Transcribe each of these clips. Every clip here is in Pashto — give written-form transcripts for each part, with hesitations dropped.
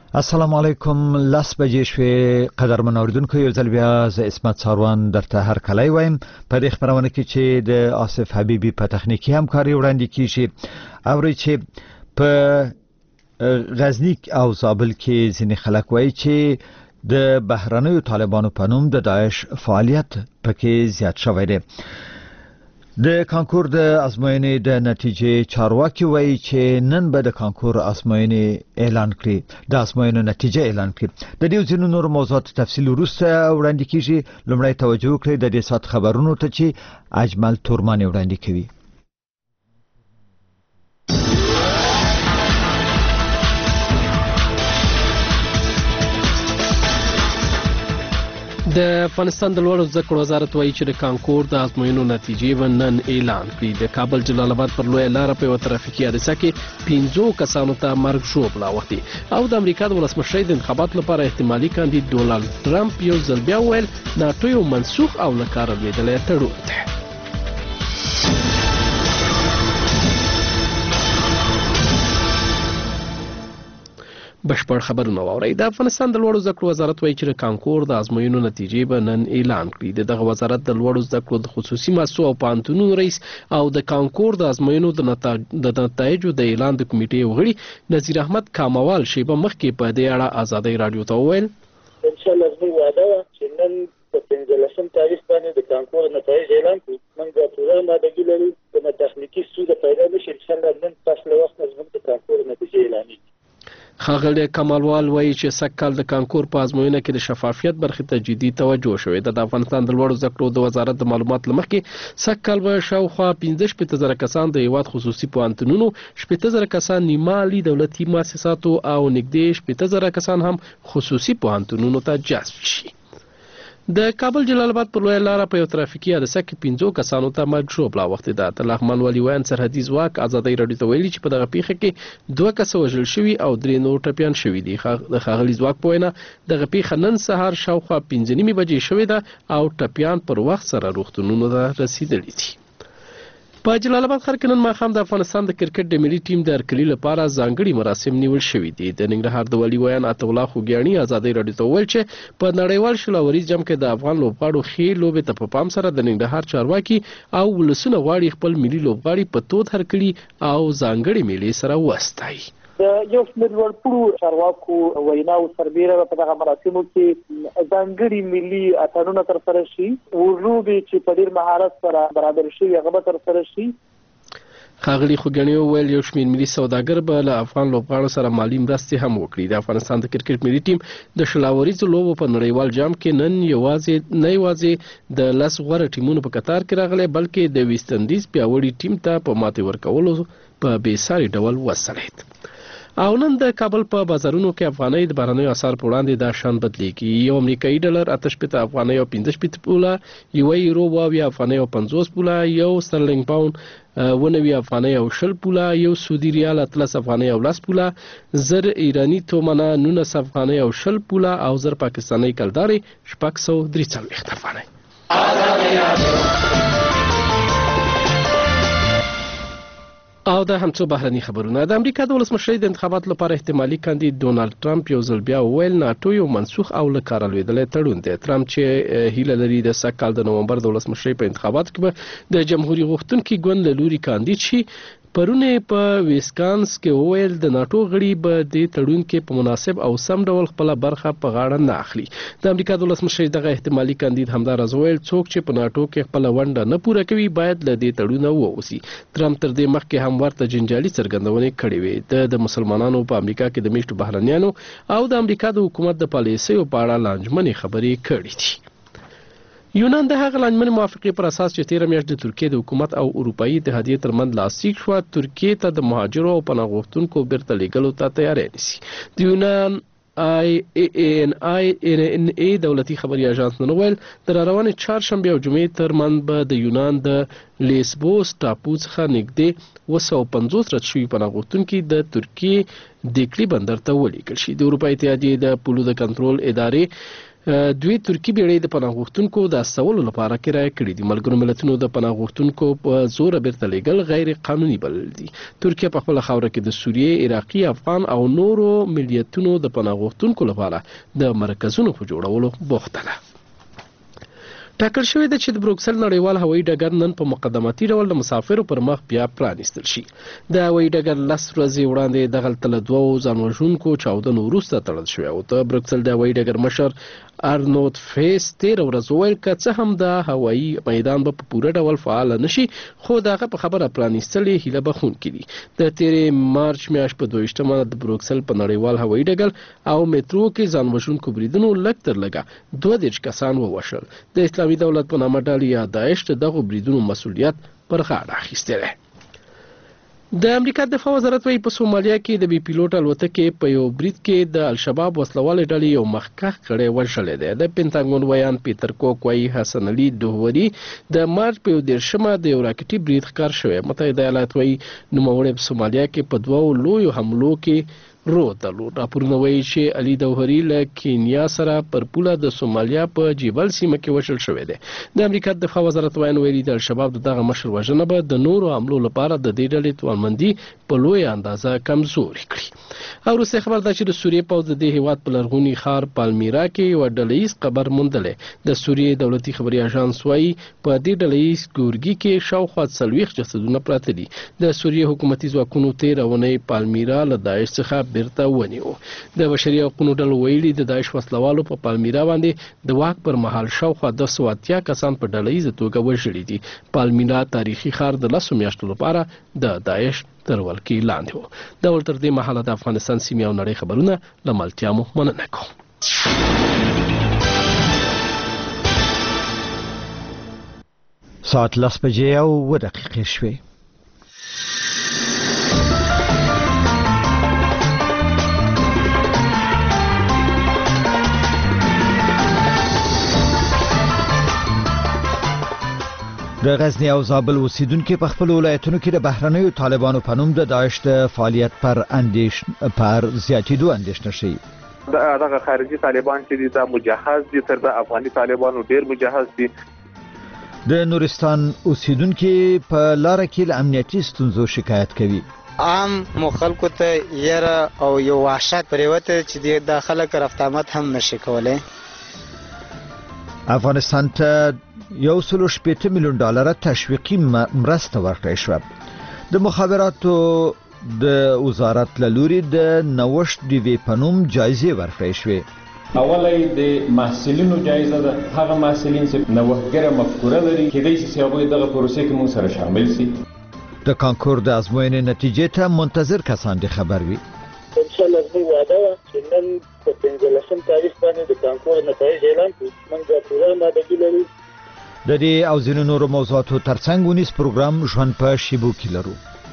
السلام علیکم. 10 بجې شوې. قدرمن اوریدونکو، یو ځل بیا زه اسمت ساروان درته هر کلی وایم په دې خبرونه کې چې د آصف حبیبي په تخنیکی همکاري وړاندې کیږي. اوري چې په غزنی او زابل کې ځینې خلک وایي چې د بهرنیو طالبانو په نوم د داعش فعالیت پکې زیات شوی دی. د کانکور د ازموینې د نتیجې چارواکي وایي چې نن به د کانکور ازموینې اعلان کړي، د ازموینې نتیجه اعلان کړي. د دې ځینو نور موضوعات تفصیل وروسته وړاندې کیږي. لومړی توجه وکړئ د دې سات خبرونو ته چې اجمل تورمان وړاندې کوي. د افغانستان د لوړو زده کړو وزارت وایي چې د کانکور د ازموینو نتیجې به نن اعلان کړي. د کابل جلال آباد پر لویه لاره په یوه ترافیکي حادثه کې 15 کسانو ته مرګ ژوبله اوښتې. او د امریکا د ولسمشرۍ د انتخاباتو لپاره احتمالي کاندید ډونالډ ټرمپ یو ځل بیا وویل ناټو یو منسوخ او له کاره لوېدلی تړون دی. بشپړ خبرونه واورئ. د افغانستان د لوړو زده کړو وزارت وایي چې د کانکور د ازموینو نتیجې به نن اعلان کړي. دغه وزارت د لوړو زده کړو د خصوصي مؤسسو او پوهنتونونو رئیس او د کانکور د ازموینو د نتایجو د اعلان د کمیټې غړي نذیر احمد کاموال شیبه مخکې په دې اړه ازادۍ رادیو ته وویل ان شاء الله زموږ وعده وه چې نن په 15 تاریخ باندې د کانکور نتایج اعلان کړو. موږ د پوره مادګي لرو د تخنیکي ستونزې پیدا نشي. ان شاء الله نن فاصله وخت زموږ د کانکور نتیجې اعلانېږي. ښاغلی کمالوال وایي چې سږکال د کانکور په ازموینه کې د شفافیت برخې ته جدي توجه شوې ده. د افغانستان د لوړو زده کړو د وزارت د معلوماتو له مخکې سږکال به شاوخوا 15,000 کسان د هیواد خصوصي پوهنتونونو، 15,000 کسان نیمالي دولتي مؤسساتو او نږدې 15,000 کسان هم خصوصي پوهنتونونو ته جذب شي. د کابل جلال آباد پر لویه لاره په یو ترافیکي حادثه کې 15 کسانو ته مرګ ژوبله اوښتې ده. د لغمان ولیویان سرحدي ځواک ازادۍ رادیو ته ویلي چې په دغه پیښه کې 2 کسه وژل شوي او 3 نور ټپیان شوي دي. د ښاغلي ځواک په وینا دغه پیښه نن سهار شاوخوا 5:30 بجې شوې ده او ټپیان پر وخت سره روغتونونو ته رسیدلي دي. په جلال آباد ښار کې نن ماښام د افغانستان د کرکټ د ملي ټیم د هرکلي لپاره ځانګړي مراسم نیول شوي دي. د ننګرهار د والي ویان عطا الله خوږیاڼي ازادۍ رادیو ته وویل چې په نړیوال شلوریز جام کې د افغان لوبغاړو ښې لوبې ته په پام سره د ننګرهار چارواکي او ولسونه غواړي خپل ملي لوبغاړي په تود هرکلي او ځانګړي میلې سره وستایي. یو شمېر لوړپوړو چارواکو ویناو سربیره په دغه مراسمو کې ځانګړي ملي اتڼونه ترسره شي. لوبې چې په ډېر مهارت سره برابر شوي هغه به ترسره شي. ښاغلي خوږیاڼي وویل یو شمېر ملي سوداګر به له افغان لوبغاړو سره مالي مرستې هم وکړي. د افغانستان د کرکټ ملي ټیم د شلاوریزو لوبو په نړیوال جام کې نن نه یوازې د 10 غوره ټیمونو په کتار کې راغلی بلکې د ویسټ اندیز پیاوړي ټیم ته په ماتې ورکولو په بېساري ډول وسلید. او نن د کابل په بازارونو کې افغانۍ د بهرنیو اسعار په وړاندې دا شان بدلیږي. یو امریکایي ډالر 8 افغانۍ او 15 پوله، یو یورو 22 افغانۍ او 50 پوله، یو سترلینګ پاوند 19 افغانۍ او 20 پوله، یو سعودي ریال 13 افغانۍ او 10 پوله، 1000 ایرانی تومنه 19 افغانۍ او 20 پوله او 1000 پاکستاني کلداري 643 افغانۍ. او دا هم څو بهرني خبرونه. د امریکا د ولسمشرۍ د انتخاباتو لپاره احتمالي کاندید ډونالډ ټرمپ یو ځل بیا وویل ناټو یو منسوخ او له کاره لوېدلی تړون دی. ټرمپ چې هیله لري د سږکال د نومبر د ولسمشرۍ په انتخاباتو کې به د جمهوریت غوښتونکي ګوند له لوري کاندید شي. پرون په ویسکانس کې وویل د ناټو غړي به د تړون کې په مناسب او سم ډول خپله برخه په غاړه نه اخلي. د امریکا د ولسمشرۍ دغه احتمالي کاندید همداراز وویل څوک چې په ناټو کې خپله ونډه نه پوره کوي باید له دې تړونه ووځي. ټرمپ تر دې مخکې هم ورته جنجالي څرګندونې کړې وې. د مسلمانانو په امریکا کې د میشتو بهرنیانو او د امریکا د حکومت د پالیسیو په اړه لانجمنې خبرې کړې دي. یونان د هغه لانجمنې موافقې پر اساس چې تیره میاشت د ترکیې د حکومت او اروپایي اتحادیې ترمنځ لاسلیک شوه ترکیې ته د مهاجرو او پناه غوښتونکو بیرته لیږلو ته تیاری نیسي. د یونان IANA دولتي خبري اژانس نن ویل د راروانې چهارشنبې او جمعې ترمنځ به د یونان د لیسبوس ټاپو څخه نږدې 250 رد شوي پناه غوښتونکي د ترکیې دیکلي بندر ته ولیږل شي. د اروپا اتحادیې د پولو د کنټرول ادارې دوی ترکی بیړۍ د پناه غوښتونکو د استولو لپاره کرایه کړې دي. ملګرو ملتونو د پناه غوښتونکو په زور بیرته لیږل غیر قانوني بلل دي. ترکیه په خپل خاوره کې د سوریې، عراقي، افغان او نورو ملیتونو د پناه غوښتونکو لپاره د مرکزونو په جوړولو بوخته ده. ټاکل شوې ده چې د بروکسل نړیوال هوایي ډګر نن په مقدماتي ډول د مسافرو پر مخ بیا پرانیستل شي. د هوایي ډګر 10 ورځې وړاندې دغلته له 2 ځانوژونکو چاودنو وروسته تړل شوی او د بروکسل د هوایي ډګر مشر ارنولد فیس 13 ورځ وویل که څه هم د هوایي میدان به په پوره ډول فعال نشي، خو دغه په خبره پرانیستل هیله بخښونکې دي. د 13 مارچ میاشت په 22مه د بروکسل په نړیوال هوایي ډګر او میټرو کې ځانوژونکو بریدونو لږ تر لږه 22 کسان ووژل. د اسلامي دولت په نامه ډلې یا داعش دغه بریدونو مسؤلیت پر غاړه اخیستی دی. د امریکا دفاع وزارت وايي په سومالیا کې د بي پیلوټ الوتکې په یو برید کې د الشباب وسلوالې ډلې یو مخکښ کړی وژلی دی. د پینټاګون ویان پیټر کوک وايي حسن علي دوهوري د مارچ په 11مه د یو راکټي برید ښکار شوی. متحده ایالات وايي نوموړی په سومالیا کې په 2 لویو حملو کې رول درلود. راپورونه وایي چې علي دوهري له کینیا سره پر پوله د سومالیا په جبل سیمه کې وژل شوی دی. د امریکا دفاع وزارت ویلي د الشباب دغه مشر وژنه به د نورو حملو لپاره د دې ډلې توانمندي په لویه اندازه کمزوري کړي. او وروسته خبر ده چې د سوریې پوځ د دې هیواد په لرغوني ښار پالمیرا کې یو ډلهییز قبر موندلی. د سوریې دولتي خبري اژانس وایي په دې ډلهییز ګورګي کې شاوخوا 40 جسدونه پراته دي. د سوریې حکومتي ځواکونو 13 اونۍ پالمیرا له داعش څخه بیرته ونیو. د بشري حقوقو ډلو ویلي د داعش وسلوالو په پالمیرا باندې د واک پر مهال شاوخوا 280 کسان په ډلهییزه توګه وژلي دي. پالمیرا تاریخي ښار د 10 میاشتو لپاره د داعش تر ولکې لاندې و. د ول تر دې مهاله د افغانستان سیمې او نړۍ خبرونه له ملتیا مو مننه کوم. ساعت 10 بجې او 2 دقیقې شوې. د غزنی او زابل اوسیدونکو په خپل ولایتونو کې د بهرنیو طالبانو په نوم د داعش د فعالیت پر زیاتېدو اندېښنه شي. دغه خارجي طالبان چې د مجهز دي تر د افغاني طالبانو ډیر مجهز دي. د نورستان اوسیدونکو په لار کې له امنیتي ستونزو شکایت کوي. عام مخالکو ته یره او یو وحشت پریوته چې د خلک رفتامت هم نشي کولای. افغانستان ته $1.8 میلیون تشویقي مرسته ورکړې شوه. د مخابراتو د وزارت له لوري د نوښت ډیوی په نوم جایزې ورکړې شوې. اولای د محصلینو جایزه ده. هغه محصلین چې نوښتګره مفکوره لري کېدای شي هغوی دغه پروسې کې موږ سره شامل شي. د کانکور د ازموینې نتیجې ته منتظر کسان دې خبر وي. ان شاء الله زموږ وعده وه چې نن په 15 تاریخ باندې د کانکور نتایج اعلان کړو. موږ پوره آمادګي لرو. د دې او ځینو نورو موضوعاتو ترڅنګ ونیس پروګرام ژوند په شیبو کې لرو.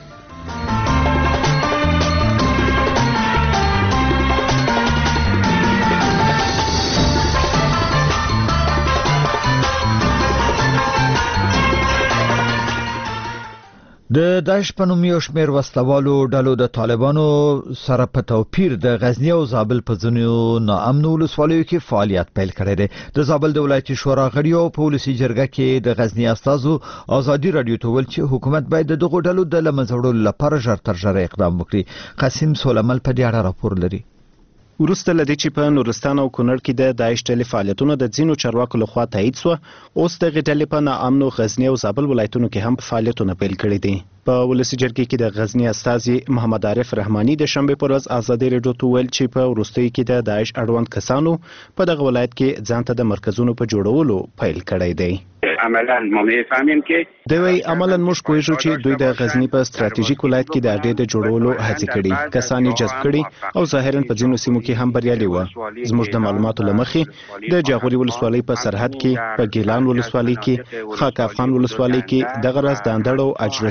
د داعش په نوم یو شمېر وسلوالو ډلو د طالبانو سره په توپیر د غزنی او زابل په ځینو ناامنو ولسوالیو کې فعالیت پیل کړی دی. د زابل د ولایتي شورا غړي او په ولسي جرګه کې د غزنی استازو ازادي رادیو ته ویل چې حکومت باید دغه ډلو د له منځه وړلو لپاره ژر تر ژره اقدام وکړي. قاسم سولمل په دې اړه راپور لري. وروسته لدې چې په نورستان او کونړ کې د داعش ډلې فعالیتونه د ځینو چارواکو لخوا تایید شو، اوس دغه ډلې په ناامنو غزنی او زابل ولایتونو کې هم فعالیتونه پیل کړي دي. په ولسی جرګې کې د غزنی استازي محمد عارف رحماني د شنبه پر ورځ ازادي رادیو ته ویل چې په وروستۍ کې د داعش اړوند کسانو په دغه ولایت کې ځان ته د مرکزونو په جوړولو پیل کړی دی. عملاً ما میفهمیم که دوی عملاً موږ کویږو چې دوی د غزنی په ستراتیژیک ولایت کې د اډې د جوړولو هڅې کړي، کسان یې جذب کړي او ظاهراً په ځینو سیمو کې هم بریالي وو. زموږ د معلوماتو لمخې د جاغوري ولسوالۍ په سرحد کې، په ګیلان ولسوالۍ کې، خاک افغان ولسوالۍ کې، دغه راز د اندړ او اجرستان په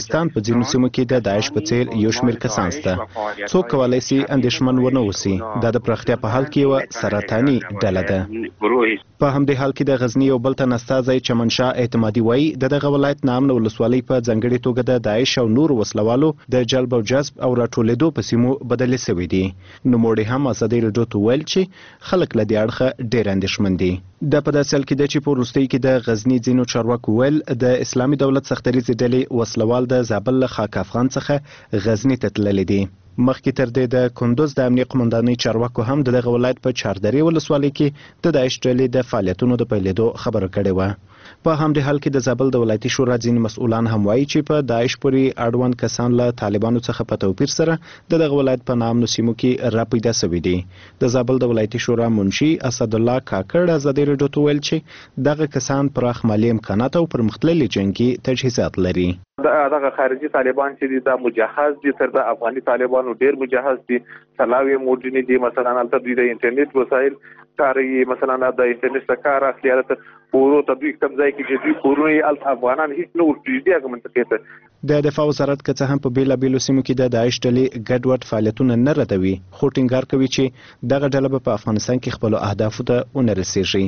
ځینو سیمو کې د داعش په څیر یو شمېر کسان شته. څوک کولی شي اندېښمن ونه اوسي. دا د پراختیا په حال کې یوه سرطاني ډله ده. په همدې حال کې د غزني یو بل تن استازی چمنشاه اعتمادي وایي د دغه ولایت نامنه ولسوالۍ په ځانګړې توګه د داعش او نورو وسلوالو د جلب او جذب او راټولېدو په سیمو بدلې شوې دي. نوموړي هم ازادي راډیو ته ویل چې خلک له دې اړخه ډېر اندېښمن دي. دا په داسې حال کې ده چې په وروستیو کې د غزني ځینو چارواکو ویل د اسلامي دولت سختریزې ډلې وسلوال د زابل له خاک افغان څخه غزني ته تللي دي. مخکې تر دې د کندوز د امنیه قومندانۍ چارواکو هم د دغه ولایت په چاردرې ولسوالۍ کې د داعش ډلې د فعالیتونو د پیلېدو خبره کړې وه. په همدې حال کې د زابل د ولایتي شورا ځینې مسؤلان هم وایي چې په داعش پورې اړوند کسان له طالبانو څخه په توپیر سره د دغه ولایت په نامنو سیمو کې راپیدا شوي دي. د زابل د ولایتي شورا منشي اسدالله کاکړ ازادي راډیو ته ویل چې دغه کسان پراخ مالي امکانات او پرمختللي جنګي تجهیزات لري. دغه خارجي طالبان چې دي دا مجهز دي تر د افغاني طالبانو ډیر مجهز دي. سلاوي موډرني دي مثلا البته دوی د انټرنیټ وسایل کاروي. مثلا د انټرنیټ څخه کار اخلي البته پورو تدوی کم ځای کې چې دوی پورو افغانان هیڅ نه ورپریږدي هغه منطقې ته. د دفاع وزارت که څه هم په بیلابیلو سیمو کې د داعش ډلې ګډوډ فعالیتونه نه ردوي خو ټینګار کوي چې دغه ډله به په افغانستان کې خپلو اهدافو ته ونه رسیږي.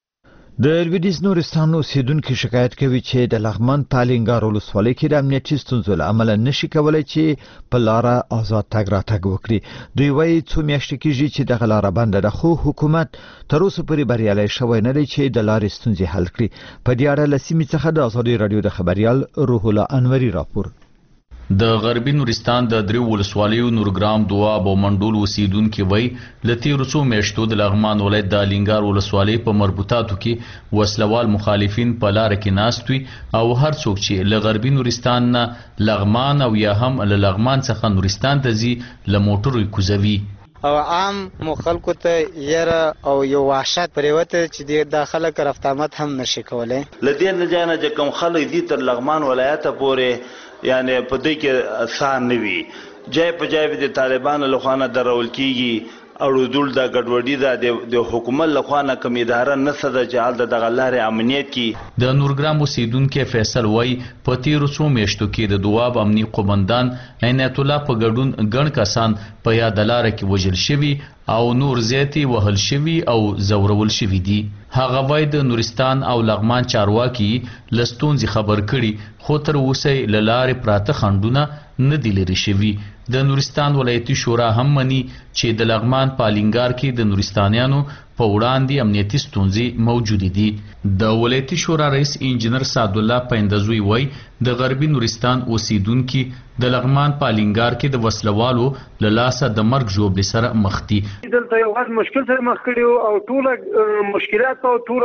د لویدیځ نورستان اوسیدونکو شکایت کوي چې د لغمان په الینګار ولسوالۍ کې د امنیتي ستونزو له امله نشي کولی چې په لاره آزاد تګ راتګ وکړي. دوی وایي څو میاشتې کېږي چې دغه لاره بنده ده خو حکومت تر اوسه پورې بریالی شوی نه دی چې د لارې ستونزې حل کړي. په دې اړه له سیمې څخه د ازادي راډیو د خبریال روح الله انوري راپور. د غربي نورستان د دریو ولسوالیو نورګرام دواب او منډول اوسیدونکي وایي له تیرو څو میاشتو د لغمان ولایت د الینګار ولسوالۍ په مربوطاتو کې وسلوال مخالفین په لاره کې ناست وي او هر څوک چې له غربي نورستان نه لغمان او یا هم له لغمان څخه نورستان ته ځي له موټرو کوزوي او عام خلکو ته یره او یو وحشت پریوته چې د خلک رفتامت هم نشي کولای. لدې نه جانه چې کوم خلک دي تر لغمان ولایت پورې یعنی په دې کې آسان نه وي. جای په جای د طالبانو لخوا نه درول کیږي او ردول د ګډوډي د حکومت لخوا نه کوم اداره نه صد جعل د غلارې امنیت کی. د نورګرام اوسیدونکو فیصل وای په تیرو څو میاشتو کې د دواب امنیه قومندان عنایت الله په ګډون ګڼ کسان په یاد لار کې وژل شوي او نور زیاتی وهل شوي او زورول شوي دي. هغه وای د نورستان او لغمان چارواکي لستونځي خبر کړي خو تر اوسه لاره پراته خندونه نه دی لري شوي. د نورستان ولایتي شورا هم مني چې د لغمان په الینګار کې د نورستانیانو په وړاندې امنیتي ستونزې موجود دي. د ولایتي شورا رئیس انجنیر سعد الله پیندزوی وای د غربي نورستان اوسیدونکو د لغمان په الینګار کې د وسلوالو له لاسه د مرګ ژوبلې سره مخ دي. دلته یو غږ مشکل سره مخ کړي او ټول مشکلات او ټول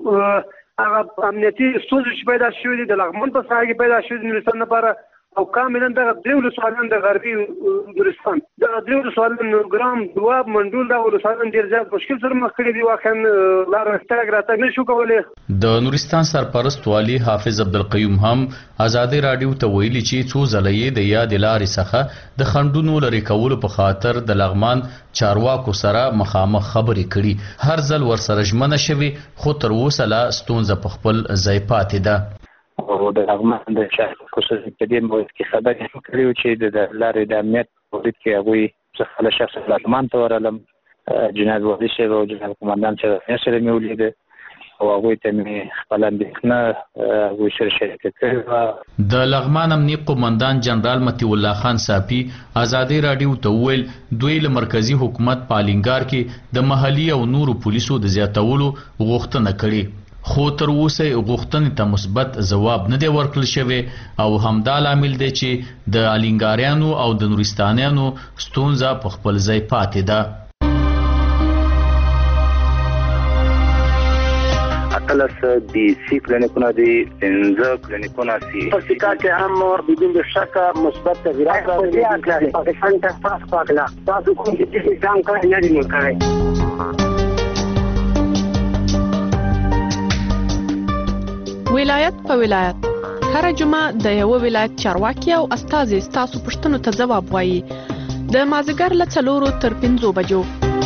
هغه امنیتي ستونزې چې پیدا شوې دي د لغمان په ساحه کې پیدا شوې دي نورستان لپاره او کاملا د دریو ولسوالیو د غربي نورستان د دریو ولسوالیو نورګرام دواب منډول د ولسوالیو ډېر زیات مشکل سره مخ کړي دي. واقعا لار تګ راتګ نشو کولی. د نورستان سرپرست والی حافظ عبدالقیوم هم ازادي راډیو ته ویلي چې څو ځله یې د یاد لارې څخه د خنډونو لرې کولو په خاطر د لغمان چارواکو سره مخامخ خبرې کړي. هر ځل ورسره ژمنه شوي خو تر اوسه لا ستونزه په خپل ځای پاتې ده. او د لغمان د شهر خصوصي په دې موضوع کې خبرې کړې چې د لارې د امنیت په وړاندې کې هغوی څخه شخص لغمان ته ورغلم جناب والي صاحب او جناب قومندان صاحب سره مې ولیده او هغوی ته مې خپل اندېښنه هغوی سره شریکه کړې وه. د لغمان امنیه قومندان جنرال مطیع الله خان صافي ازادي راډیو ته وویل دوی له مرکزي حکومت په الینګار کې د محلي او نورو پولیسو د زیاتولو غوښتنه کړې خو تر اوسه غوښتنې ته مثبت ځواب نه دی ورکړل شوی او همدا لامل دی چې د الینګاریانو او د نورستانیانو ستونزه په خپل ځای پاتې ده. اتلس دی سی کلینیکونه دی 15 کلینیکونه سی په سکا کې هم بدون شک مثبت تغیرات راغلي دي. پاکستان ته پاس پاکلا تاسو کوم چې ځان کړی نه دی کړی. ولایت په ولایت هر جمعه د یو ولایت چارواکي او استازي ستاسو پوښتنو ته ځواب وایي د مازیګر له 4 تر 5 بجو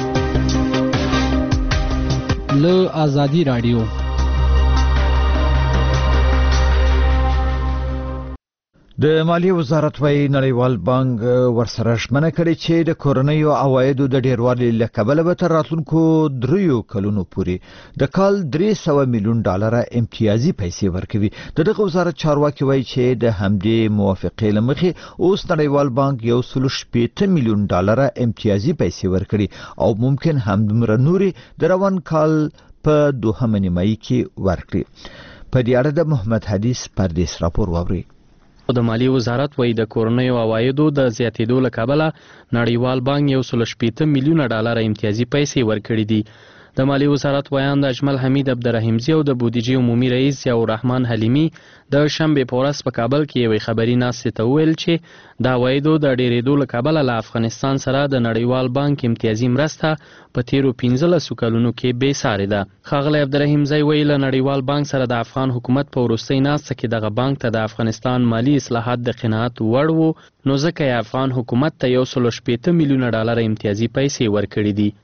له ازادي راډیو. د مالیې وزارت وايي نړیوال بانک ورسره ژمنه کړې چې د کورنیو عوایدو د ډیروالي له کبله به تر راتلونکو 3 کلونو پورې د کال 300 میلیون ډالر امتیازي پیسې ورکوي. دغه وزارت چارواکي وايي چې د همدې موافقې لمخې اوس نړیوال بانک 1.8 میلیون ډالر امتیازي پیسې ورکړي او ممکن هم دومره نوري د روان کال په دوهمه نیمایي کې ورکړي. په دې اړه د محمد حدیث پردیس راپور واوري. د مالیې وزارت وايي د کورنیو عوایدو د زیاتېدو له کبله نړیوال بانک 1.8 میلیون ډالر امتیازي پیسې ورکړي دي. د مالیې وزارت ویان د اجمل حمید عبدالرحیمزی او د بودیجې عمومي رئیس ضیاء الرحمن حلیمی د شنبې په ورځ په کابل کې یوې خبري ناستې ته وویل چې د عوایدو د ډېرېدو له کبله له افغانستان سره د نړیوال بانک امتیازي مرسته په تیرو 15 کلونو کې بې سارې ده. ښاغلی عبدالرحیمزی وایي له نړیوال بانک سره د افغان حکومت په وروستۍ ناسته کې دغه بانک ته د افغانستان مالي اصلاحات د قناعت وړ وو، نو ځکه یې افغان حکومت ته 1.8 میلیون ډالر امتیازي پیسې ورکړي دي.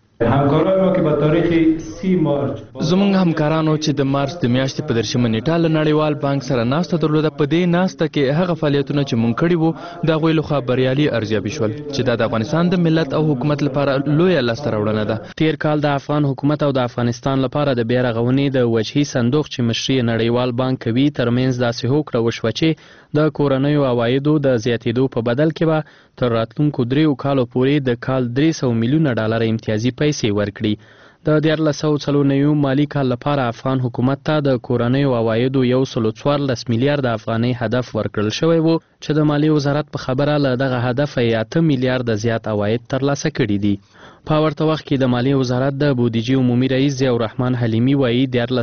زمونږ همکارانو چې د مارچ د میاشتې په 13 نیټه له نړیوال بانک سره ناسته درلوده، په دې ناسته کې هغه فعالیتونه چې مونږ کړي وو د هغوی لخوا بریالي ارزیابي شول چې دا د افغانستان د ملت او حکومت لپاره لویه لاسته راوړنه ده. تیر کال د افغان حکومت او د افغانستان لپاره د بیا رغونې د وجهي صندوق چې مشري نړیوال بانک کوي ترمنځ داسې هوکړه وشوه چې د کورنیو عوایدو د زیاتېدو په بدل کې به تر راتلونکو 3 کالو پورې د کال 300 میلیون ډالر امتیازي پیسې ورکړي. د 1494 مالی کال لپاره افغان حکومت ته د کورنیو عوایدو 114 میلیارډ افغانۍ هدف ورکړل شوی وو چې د مالیې وزارت په خبره له دغه هدف 8 میلیارډ زیات عواید ترلاسه کړي دي. په ورته وخت کې د مالیې وزارت د بودیجې عمومي رئیس ضیاء الرحمن حلیمی وایي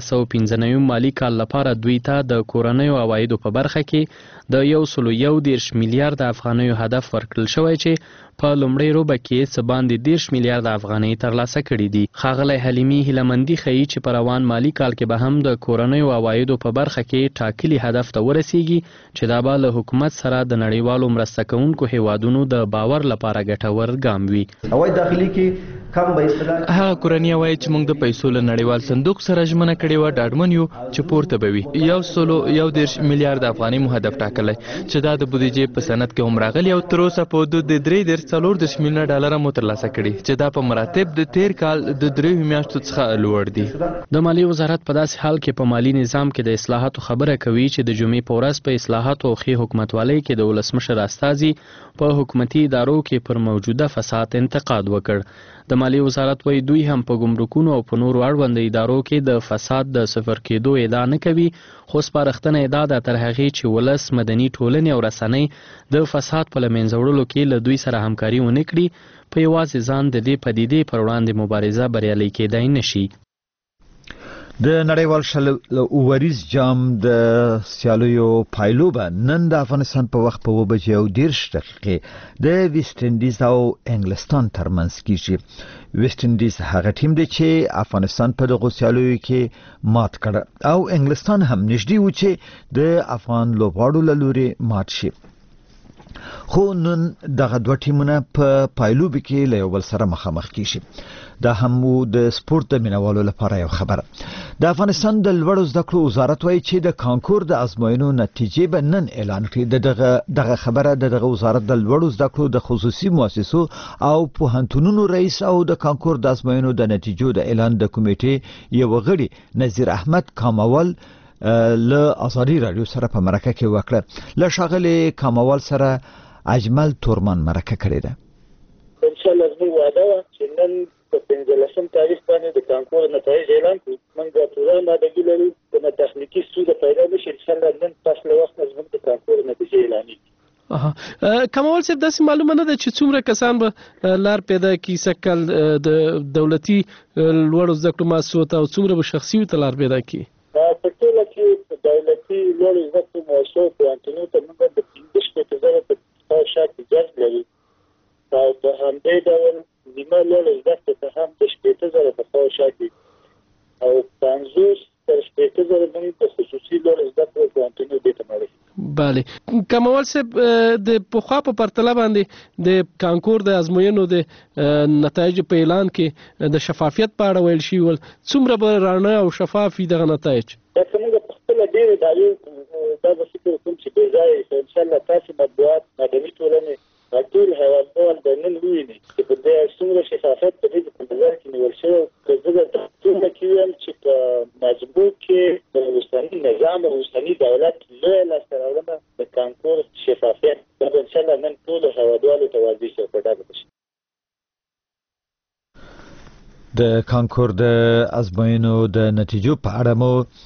1495 مالی کال لپاره دوی ته د کورنیو عوایدو په برخه کې د 111 میلیارډ افغانیو هدف ورکړل شوی چې په لومړۍ روبه کې څه باندې 10 میلیارډ افغانۍ ترلاسه کړي دي. ښاغلی حلیمی هیلهمندي ښیي چې په روان مالی کال کې به هم د کورنیو عوایدو په برخه کې ټاکلي هدف ته ورسیږي چې دا به له حکومت سره د نړیوالو مرسته کوونکو هیوادونو د باور لپاره ګټور ګام وي. عواید داخلي کې کم به اصطلاح هغه کورنۍ عواید چې موږ د پیسو له نړیوال صندوق سره ژمنه کړې وه ډاډمن یو چې پورته به وي. 110 میلیارډ افغانۍ مو هدف ټاکلی چې دا د بودیجې په سند کې هم راغلی او تر اوسه په حدود د 3.4 میلیونه ډالر مو ترلاسه کړي چې دا په مراتب د تیر کال د 3 میاشتو څخه لوړ دي. د مالیې وزارت په داسې حال کې په مالی نظام کې د اصلاحاتو خبره کوي چې د جمعې په ورځ په اصلاحاتو او ښې حکومتوالۍ کې د ولسمشر استازي په حکومتي ادارو کې پر موجوده فساد انتقاد وکړ. د مالیې وزارت وايي دوی هم په ګمرکونو او په نورو اړوند ادارو کې د فساد د صفر کېدو ادعا نه کوي، خو سپارښتنه ادعا ده تر هغې چې ولس، مدني ټولنې او رسنۍ د فساد په له منځه وړلو کې له دوی سره همکاري ونه کړي، په یوازې ځان د دې پدیدې پر وړاندې مبارزه بریالۍ کېدای نشي. د نړیوال شل اوریز جام د سیالیو پایلوبه نن د افغانستان په وخت په 2:10 د ویسټ انډیز او انګلستان ترمنځ کیږي. ویسټ انډیز هغه ټیم دی چې افغانستان په دغه سیالیو کې مات کړ او انګلستان هم نږدې و چې د افغان لوبغاړو له لوري مات شي. خو نن دغه دوه ټیمونه په پایلوبه کې له یو بل سره مخامخ کیږي. دا هم د سپورت د مینوالو لپاره یو خبره. د افغانستان د لوړو زده کړو وزارت وايي چې د کانکور د ازموینو نتیجې به نن اعلان کړي. دغه خبره دغه وزارت د لوړو زده کړو د خصوصي مؤسسو او پوهنتونونو رئیس او د کانکور د ازموینو د نتیجو د اعلان د کمیټې یو غړي نذیر احمد کاموال له ازادي رادیو سره په مرکه کې وکړه. له ښاغلي کاموال سره اجمل تورمان مرکه کړې ده. ان شاء الله زموږ وعده وه چې نن په 15 تاریخ باندې د کانکور نتایج اعلان کړو. موږ د پوره آمادګي لرو، د تخنیکي ستونزه پیدا نشي، ان شاء الله نن پس له وخت نه زموږ د کانکور نتیجې اعلانېږي. کمال صاحب داسې معلومه نه ده چې څومره کسان به لار پیدا کړي سږ کال د دولتي لوړو زده کړو مؤسسو ته او څومره به شخصي ته لار پیدا کړي؟ په ټوله کې دولتي لوړو زده کړو مؤسسو پوهنتونونو ته موږ د 15,000 په شا کې جذب لرو او په همدې ډول نیمه لوړو زده کړو ته هم د 15,000 په شا کې او 50 تر 15,000 باندې په خصوصي لوړو زده کړو پوهنتونونو دې ته مړي. بله کمال صاحب د پخوا په پرتله باندې د کانکور د ازموینو د نتایج په اعلان کې د شفافیت په اړه ویل شي ول څومره به رڼا او شفافي دغه نتایج؟ دا څنګه په خپل ډېر دایو دا به فکر کوم چې بې ځایه ان شاء الله تاسو مطبوعات مدني ټولنې ټول هیوادوال به نن وویني چې په دې څومره شفافیت په دې په نظر کې نیول شوی که زه درته څومره کې وایم چې په مجبور کې د اوسني نظام او اوسني دولت لویه لاسته راوړنه د کانکور شفافیت دا به ان شاء الله نن ټولو هیوادوالو ته واضح شي او په ډاګه شي. د کانکور د ازموینو د نتیجو په اړه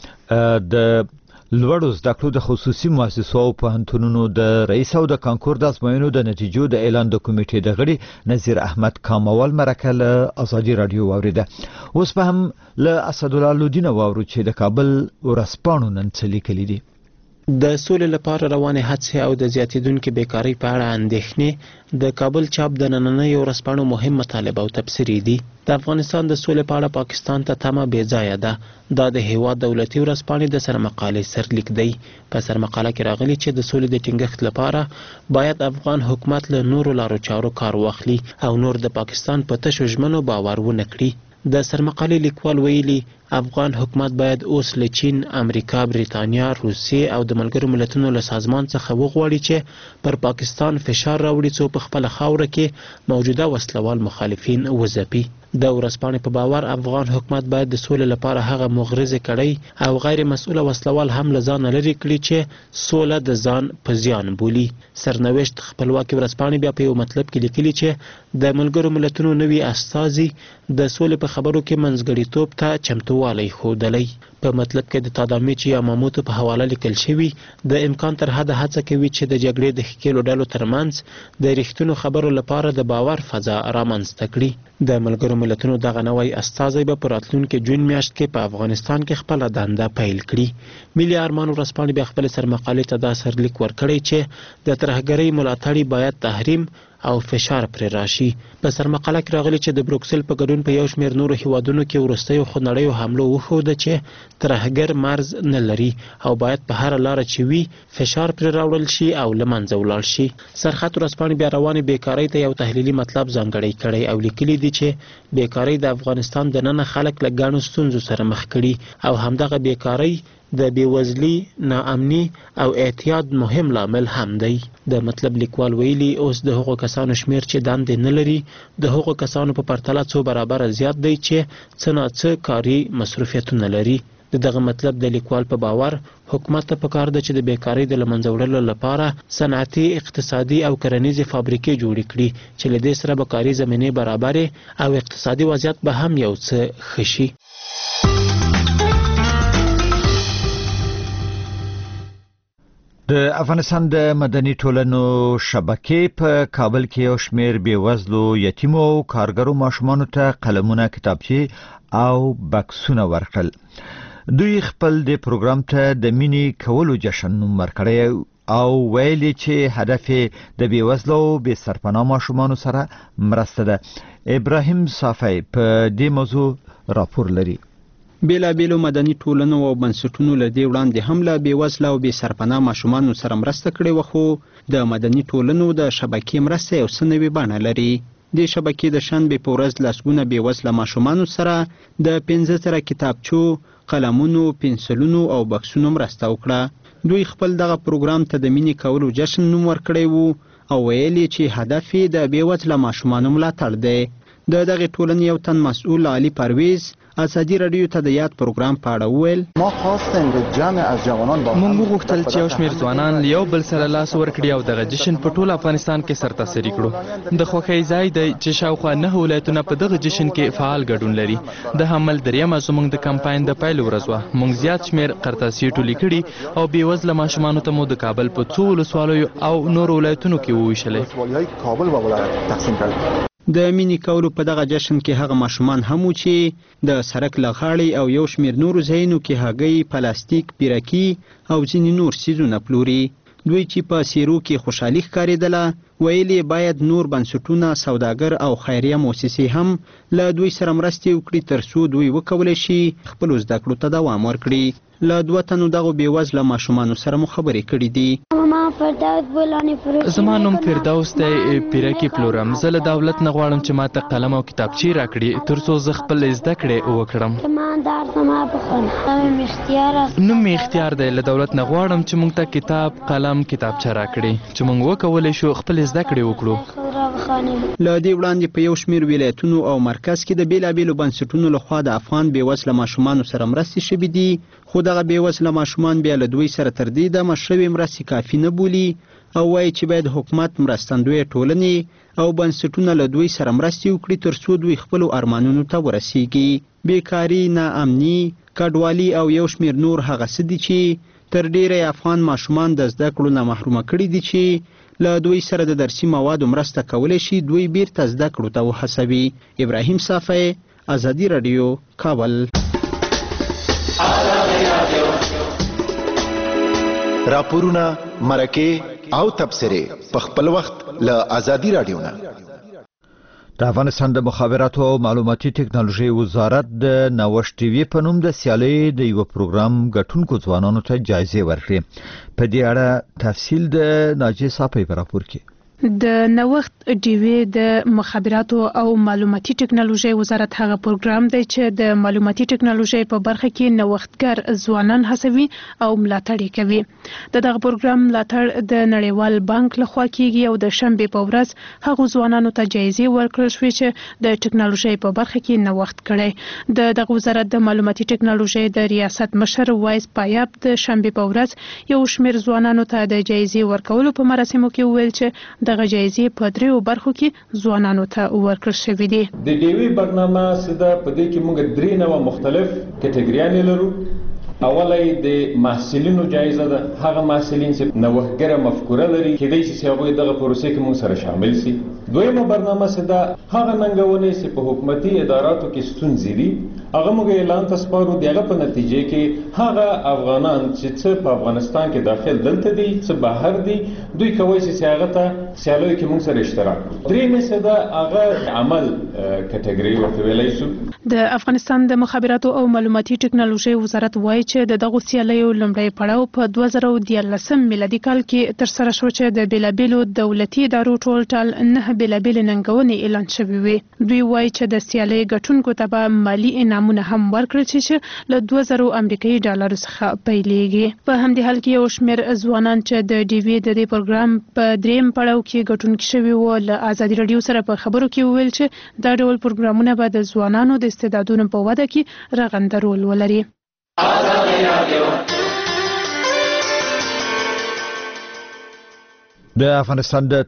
مو د لوړو زده کړو د خصوصي مؤسسو او پوهنتونونو د رئیس او د کانکور د ازموینو د نتیجو د اعلان د کمیټې د غړي نذیر احمد کاموال مرکه له ازادي رادیو واوریده. اوس به هم له اسدالله لودین واورو چې د کابل ورځپاڼو نن څه لیکلي دي. د سولې لپاره روانې هڅې او د زیاتېدونکې بیکارۍ په اړه اندېښنې د کابل چاپ د نننیو ورځپاڼو مهم مطالب او تبصرې دي. د افغانستان د سولې په اړه پاکستان ته تمه بې ځایه ده. دا د هیواد دولتي ورځپاڼې د سرمقالې سرلیک دی. په سرمقاله کې راغلي چې د سولې د ټینګښت لپاره باید افغان حکومت له نورو لارو چارو کار واخلي او نور د پاکستان په تشو ژمنو باور ونه کړي. د سرمقالې لیکوال ویلي افغان حکومت باید اوس له چین، امریکا، بریتانیا، روسیې او د ملګرو ملتونو له سازمان څخه وغواړي چې پر پاکستان فشار راوړي څو په خپله خاوره کې موجوده وسلوال مخالفین وځپي. د ورځپاڼې په باور افغان حکومت باید د سولې لپاره هغه مغرضې کړۍ او غیر مسؤله وسلوال هم له ځانه لرې کړي چې سوله د ځان په زیان بولي. سرنوشت خپلواکي ورځپاڼې بیا په یو مطلب کې لیکلي چې د ملګرو ملتونو نوي استازي د سولې په خبرو کې منځګړیتوب ته چمتووالی ښودلی. په مطلب کې د تادامیچ یا ماموتو په حواله لیکل شوي د امکان تر حده هڅه کوي چې د جګړې د ښکېلو ډلو ترمنځ د رښتینو خبرو لپاره د باور فضا رامنځته کړي. د ملګرو ملتونو دغه نوی استازی به په راتلونکي جون میاشت کې په افغانستان کې خپله دنده پیل کړي. ملي ارمان ورځپاڼې بیا خپلې سرمقالې ته دا سرلیک ورکړی چې د ترهګرۍ ملاتړي باید تحریم او فشار پرې راشي. په سرمقاله کې راغلي چې د بروکسل په ګډون په یو شمېر نورو هیوادونو کې وروستیو خونړیو حملو وښوده چې ترهګر مرز نه لري او باید په هره لاره چې وي فشار پرې راوړل شي او له منځه ولاړ شي. سرخط ورځپاڼې بیا روانې بیکارۍ ته یو تحلیلي مطلب ځانګړی کړی او لیکلي دي چې بیکارۍ د افغانستان دننه خلک له ګڼو ستونزو سره مخ کړي او همدغه بیکارۍ د بېوزلي، ناامني او اعتیاد مهم لامل هم دی. د مطلب لیکوال ویلي اوس د هغو کسانو شمیر چې دندې نه لري د هغو کسانو په پرتله څو برابره زیات دی چې څه ناڅه کاري مصروفیتونه لري. د دغه مطلب د لیکوال په باور حکومت ته پکار ده چې د بیکارۍ د له منځه وړلو لپاره صنعتي، اقتصادي او کرنیزې فابریکې جوړې کړي چې له دې سره به کاري زمینې برابرې او اقتصادي وضعیت به هم یو څه ښه شي. د افغانستان د مدني ټولنو شبکې په کابل کې یو شمېر بېوزلو، یتیمو او کارګرو ماشومانو ته قلمونه، کتابچې او بکسونه ورکړل. دوی خپل د پروګرام ته د مینې کولو جشن نوم ورکړی او ویلي چې هدف د بېوزلو او بې سرپناه ماشومانو سره مرسته ده. ابراهیم صافی په دې موضوع راپور لري. بیلابیلو مدني ټولنو او بنسټونو له دې وړاندې هم له بېوزله او بې سرپناه ماشومانو سره مرسته کړې وه، خو د مدني ټولنو د شبکې مرسته یو څه نوې بڼه لري. د شبکې د شنبې په ورځ لسګونه بېوزله ماشومانو سره د 15 کتابچو، قلمونو، پنسلونو او بکسونو مرسته وکړه. دوی خپل دغه پروګرام ته د مینې کولو جشن نوم ورکړی وو او ویل یې چې هدف یې د بېوزله ماشومانو ملاتړ دی. د دغې ټولنې یو تن مسؤل علي پرویز ازادي رادیو ته د یاد پروګرام په اړه وویل: موږ وغوښتل چې یو شمېر ځوانان یو بل سره لاس ورکړي او دغه جشن په ټول افغانستان کې سرتاسري کړو. د خوښۍ ځای دی چې شاوخوا 9 ولایتونه په دغه جشن کې فعال ګډون لري. د حمل دریمه زموږ د کمپاین د پیل ورځ وه. موږ زیات شمېر قرطاسي ټولې کړي او بېوزله ماشومانو ته مو د کابل په څو ولسوالیو او نورو ولایتونو کې وویشلې. د مینې کولو په دغه جشن کې هغه ماشومان هم وو چې د سړک له غاړې او یو شمېر نورو ځایونو کې هګۍ، پلاستیک، پیرکي او ځینې نور څیزونه پلوري. دوی چې په سیرو کې خوشحالي ښکارېدله، ویلې باید نور بنسټونه، سوداګر او خیریه مؤسسې هم له دوی سره مرستې وکړي ترڅو دوی وکولی شي خپلو زده کړو ته دوام ورکړي. له 2 تنو دغو بېوزله ماشومانو سره مو خبرې کړي دي. زما نوم فردوس دی، پیرکي پلورم. زه له دولت نه غواړم چې ما ته قلم او کتابچې راکړي ترڅو زه خپل زده کړې وکړم. ماندار زما بخونه نوم اختیار است. نوم اختیار دی. له دولت نه غواړم چې موږ ته کتاب قلم کتابچه راکړي چې موږ وکولی شو خپل زده کړې وکړو. له دې وړاندې په یو شمېر ولایتونو او مرکز کې د بېلابېلو بنسټونو لخوا د افغان بېوزله ماشومانو سره مرستې شوي دي، خو دغه بېوزله ماشومان بیا له دوی سره تر دې دمه شوې مرستې کافي نه بولي او وایي چې باید حکومت مرستندویه ټولنې او بنسټونه له دوی سره مرستې وکړي تر څو دوی خپلو ارمانونو ته ورسیږي. بیکاري، ناامني، کډوالي او یو شمېر نور هغه څه دي چې تر ډیری افغان ماشومان د زده کړو نه محرومه کړي دي چې له دوی سره د درسي موادو مرسته کولی شي دوی بیرته زده کړو ته وهڅوي. ابراهیم صافی، ازادي راډیو، کابل. راپورونه، مرکې او تبصرې په خپل وخت له ازادي راډیو نه. د افغانستان د مخابراتو او معلوماتي ټکنالوژي وزارت د نوښت ټي وي په نوم د سیالۍ د یو پروګرام ګټونکو ځوانانو ته جایزې ورکړې. په دې اړه تفصیل د ناجیه صافی په راپور کې. د نوښت ټي وي د مخابراتو او معلوماتي ټکنالوژي وزارت هغه پروګرام دی چې د معلوماتي ټکنالوژي په برخه کې نوښتګر ځوانان هڅوي او ملاتړ کوي. دغه پروګرام ملاتړ د نړیوال بانک لخوا کیږي او د شنبه په ورځ هغه ځوانانو ته جایزې ورکړل شوې چې د ټکنالوژي په برخه کې نوښت کړي. دغه وزارت د معلوماتي ټکنالوژي د ریاست مشر وایس پایاب د شنبه په ورځ یو شمېر ځوانانو ته د جایزې ورکولو په مراسمو کې ویل چې دغه جایزې په دریو برخو کې ځوانانو ته ورکړل شوې دي. د ډیوي برنامه سده په دې کې موږ درې نوع مختلف کټګریانې لرو. اولای د محصلینو جایزه ده، هغه محصلین چې نوښتګره مفکوره لري کېدای شي چې هغوی دغه پروسې کې موږ سره شامل شي. دویمه برنامه سده هغه ننګونې چې په حکومتي اداراتو کې ستونزې دي هغه موږ اعلان ته سپارو. دغه په نتیجه کې هغه افغانان چې په افغانستان کې داخل دلته دي چې بهر دي دوی کوي چې هغه ته سیالیو کې موږ سره اشتراک وکړي. درېمه سده هغه عمل کټګوري ورته ویلای شو. د افغانستان د مخابراتو او معلوماتي ټکنالوژي وزارت وایي چې دغه سیالیو لومړی پړاو په 2013 میلادي کال کې تر سره شو چې د بیلابیلو دولتي ادارو ټول 9 بیلابیل ننګونې اعلان شوې وي. دوی وایي چې د سیالۍ ګټونکو ته به مالی انعامونه هم ورکړل شي چې له 2000 امریکایي ډالرو څخه پیلېږي. په همدې حال کې یو شمېر ځوانان چې د ډي وي د دې پروګرام په دریم پړاو کې ګټونکي شوي وو له ازادي راډیو سره په خبرو کې وویل چې دا ډول پروګرامونه به د ځوانانو د استعدادونو په وده کې رغنده رول ولري. د افغانستان د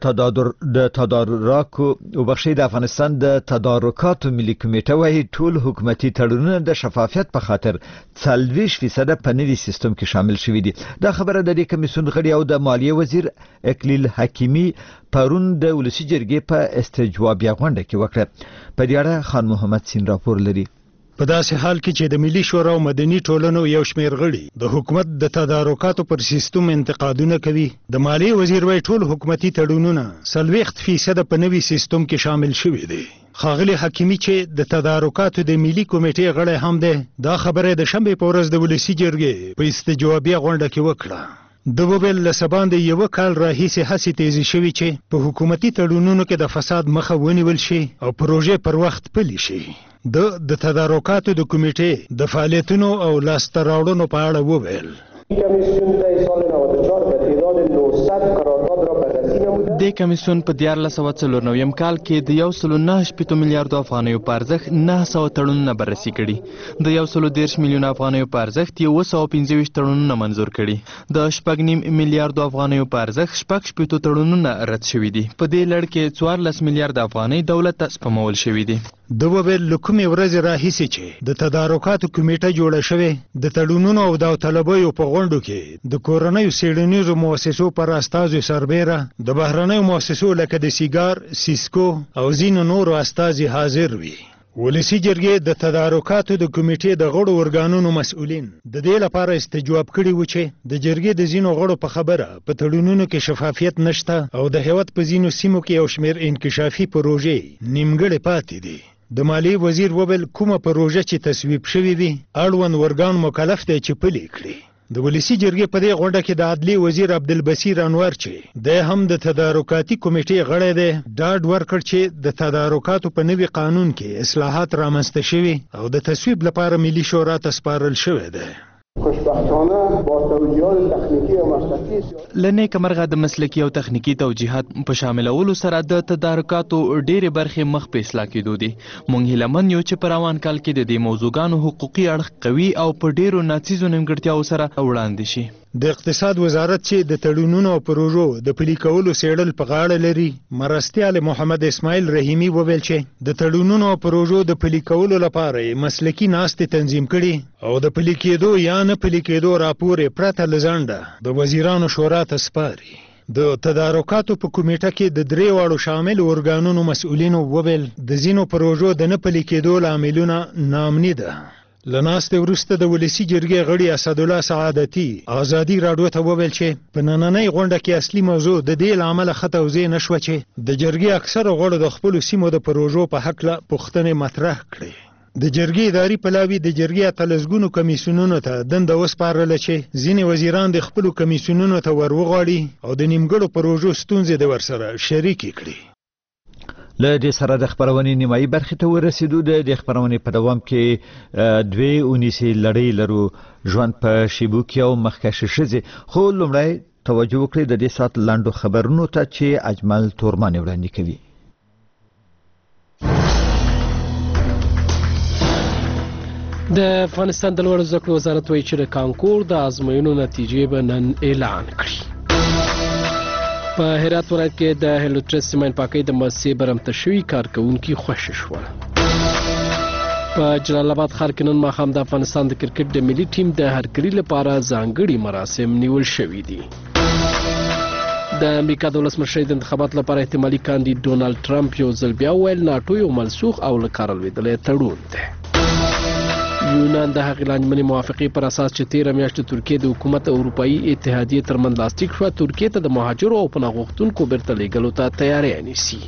تدارکاتو ملي کمیټه وايي ټول حکومتي تړونونه د شفافیت په خاطر 40% په نوي سیستم کې شامل شوي دي. دا خبره د دې کمیسیون غړي او د مالیې وزیر اکلیل حکیمي پرون د ولسی جرګې په استجوابیه غونډه کې وکړه. په دې اړه خان محمد سین راپور لري. په داسې حال کې چې د ملي شورا او مدني ټولنو یو شمېر غړي د حکومت د تدارکاتو پر سیستم انتقادونه کوي، د مالیې وزیر وايي ټول حکومتي تړونونه 40% په نوي سیستم کې شامل شوي دي. ښاغلي حکیمي چې د تدارکاتو د ملي کمیټې غړی هم دی، دا خبره د شنبې په ورځ د ولسي جرګې په استجوابیه غونډه کې وکړه. د وبل لسبان د یو کال راهیسې هڅې تیزی شوي چې په حکومتي تړونونو کې د فساد مخه ونیول شي او پروژې پر وخت پلي شي. د تدارکاتو د کمیټې د فعالیتونو او لاسته راوړنو په اړه وویل. د کمیسیون په 1449 کال کې د 1.9 میلیارډ افغانیو په ارزښت 900 تړونونه بررسي کړي، د 130 میلیون افغانیو په ارزښت 125 تړونونه منزور کړي، د 8.5 میلیارډ افغانیو په ارزښت 60 تړونونه رد شوي دي. په دې لړ کې 14 میلیارډ افغانۍ دولت ته سپمول شوي دي. د وبل لکومې ورځ راهیسې چې د تدارکاتو کمیټه جوړه شوې د تړونونو او داوطلبیو په غونډو کې د کورنیو څېړنیزو مؤسسو پر استازو سربیره د بهرنیو مؤسسو لکه د سیګار، سیسکو او ځینو نورو استازي حاضر وي. ولسی جرګې د تدارکاتو د کمیټې د غړو ارګانونو مسؤلین د دې لپاره استجواب کړي و چې د جرګې د ځینو غړو په خبره په تړونونو کې شفافیت نشته او د هیواد په ځینو سیمو کې یو شمېر انکشافي پروژې نیمګړې پاتې دي. د مالیې وزیر وویل کومه پروژه چې تصویب شوې وي اړوند ارګان مکلف دی چې پلي کړي. د ولسی جرګې په دې غونډه کې د عدلي وزیر عبدالبصیر انور چې د هم د تدارکاتي کمیټې غړی دی ډاډ ورکړ چې د تدارکاتو په نوي قانون کې اصلاحات رامنځته شوي او د تصویب لپاره ملي شورا ته سپارل شوی دی. خوشبختانه با توجیهات تخنیکی و مسلکی لنې کمرغه د مسلکی او تخنیکی توجیهات په شاملولو سره د تدارکاتو ډېرې برخې مخ په اصلاح کېدو دي. موږ هیلهمن یو چې په روان کال کې د دې موضوعګانو حقوقي اړخ قوي او په ډېرو ناڅیزو نیمګړتیاوو سره وړاندې شي. د اقتصاد وزارت چې د تړونونو او پروژو د پلي کولو څېړل په غاړه لري مرستیال محمد اسماعیل رحیمي وویل چې د تړونونو او پروژو د پلي کولو لپاره مسلکي ناستې تنظیم کړي او د پلي کېدو یا نه پلي کېدو راپور یې پرته له ځنډه د وزیرانو شورا ته سپاري. د تدارکاتو په کمیټه کې د درې واړو شامل ارګانونو مسؤلینو وویل د ځینو پروژو د نه پلي کېدو لاملونه ناامني ده. له ناستې وروسته د ولسي جرګې غړي اسدالله سعادتي ازادي راډیو ته وویل چې په نننۍ غونډه کې اصلي موضوع د دې له امله ښه توضیح نه شوه چې د جرګې اکثرو غړو د خپلو سیمو د پروژو په هکله پوښتنې مطرح کړې. د جرګې اداري پلاوي د جرګې اتلسګونو کمیسیونونو ته دنده وسپارله چې ځینې وزیران د خپلو کمیسیونونو ته ور وغواړي او د نیمګړو پروژو ستونزې د ورسره شریکې کړي. له دې سره د خبرونې نیمایي برخې ته ورسېدو. د خبرونې په دوام کې دوی اونیسي لړۍ لرو ژوند په شیبو کې او مخکښې ښځې. خو لومړی توجه وکړئ د دې ساعت لاندو خبرونو ته چې اجمل تورمان وړاندې کوي. د افغانستان د لوړو زده کړو وزارت وایي چې د کانکور د ازموینو نتیجې به نن اعلان کړي. په هرات ولایت کې د هیلوټرس سیمین پاکۍ د مؤسسې برمته شوي کارکوونکي خوښ شول. په جلال آباد ښار کې نن ماښام د افغانستان د کرکټ د ملي ټیم د هرکري لپاره ځانګړي مراسم نیول شوي دي. د امریکا د ولسمشر د انتخاباتو لپاره احتمالي کاندید ډونالد ټرمپ یو ځل بیا وویل ناټو یو منسوخ او له کاره لوېدلی تړون دی. یونان د هغې لاندمنې موافقې پر اساس چې تېره میاشت د ترکیې د حکومت او اروپایي اتحادیې ترمنځ لاسلیک شوه ترکیې ته د مهاجرو او پناه غوښتونکو بیرته لیږلو ته تیاری نیسي.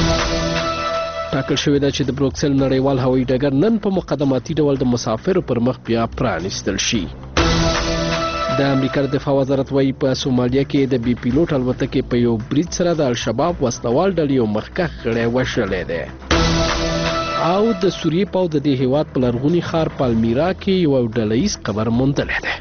ټاکل شوې ده چې د بروکسل نړیوال هوایي ډګر نن په مقدماتي ډول د مسافرو پر مخ بیا پرانیستل شي. د امریکا د دفاع وزارت وایي په سومالیا کې د بي پیلوټ الوتکې په یو برید سره د الشباب وسلوال ډلې یو مخکښ غړی وژلی دی. او د سوریې پوځ د دې هیواد په لرغوني ښار پالمیرا کې یو ډلهییز قبر موندلی دی.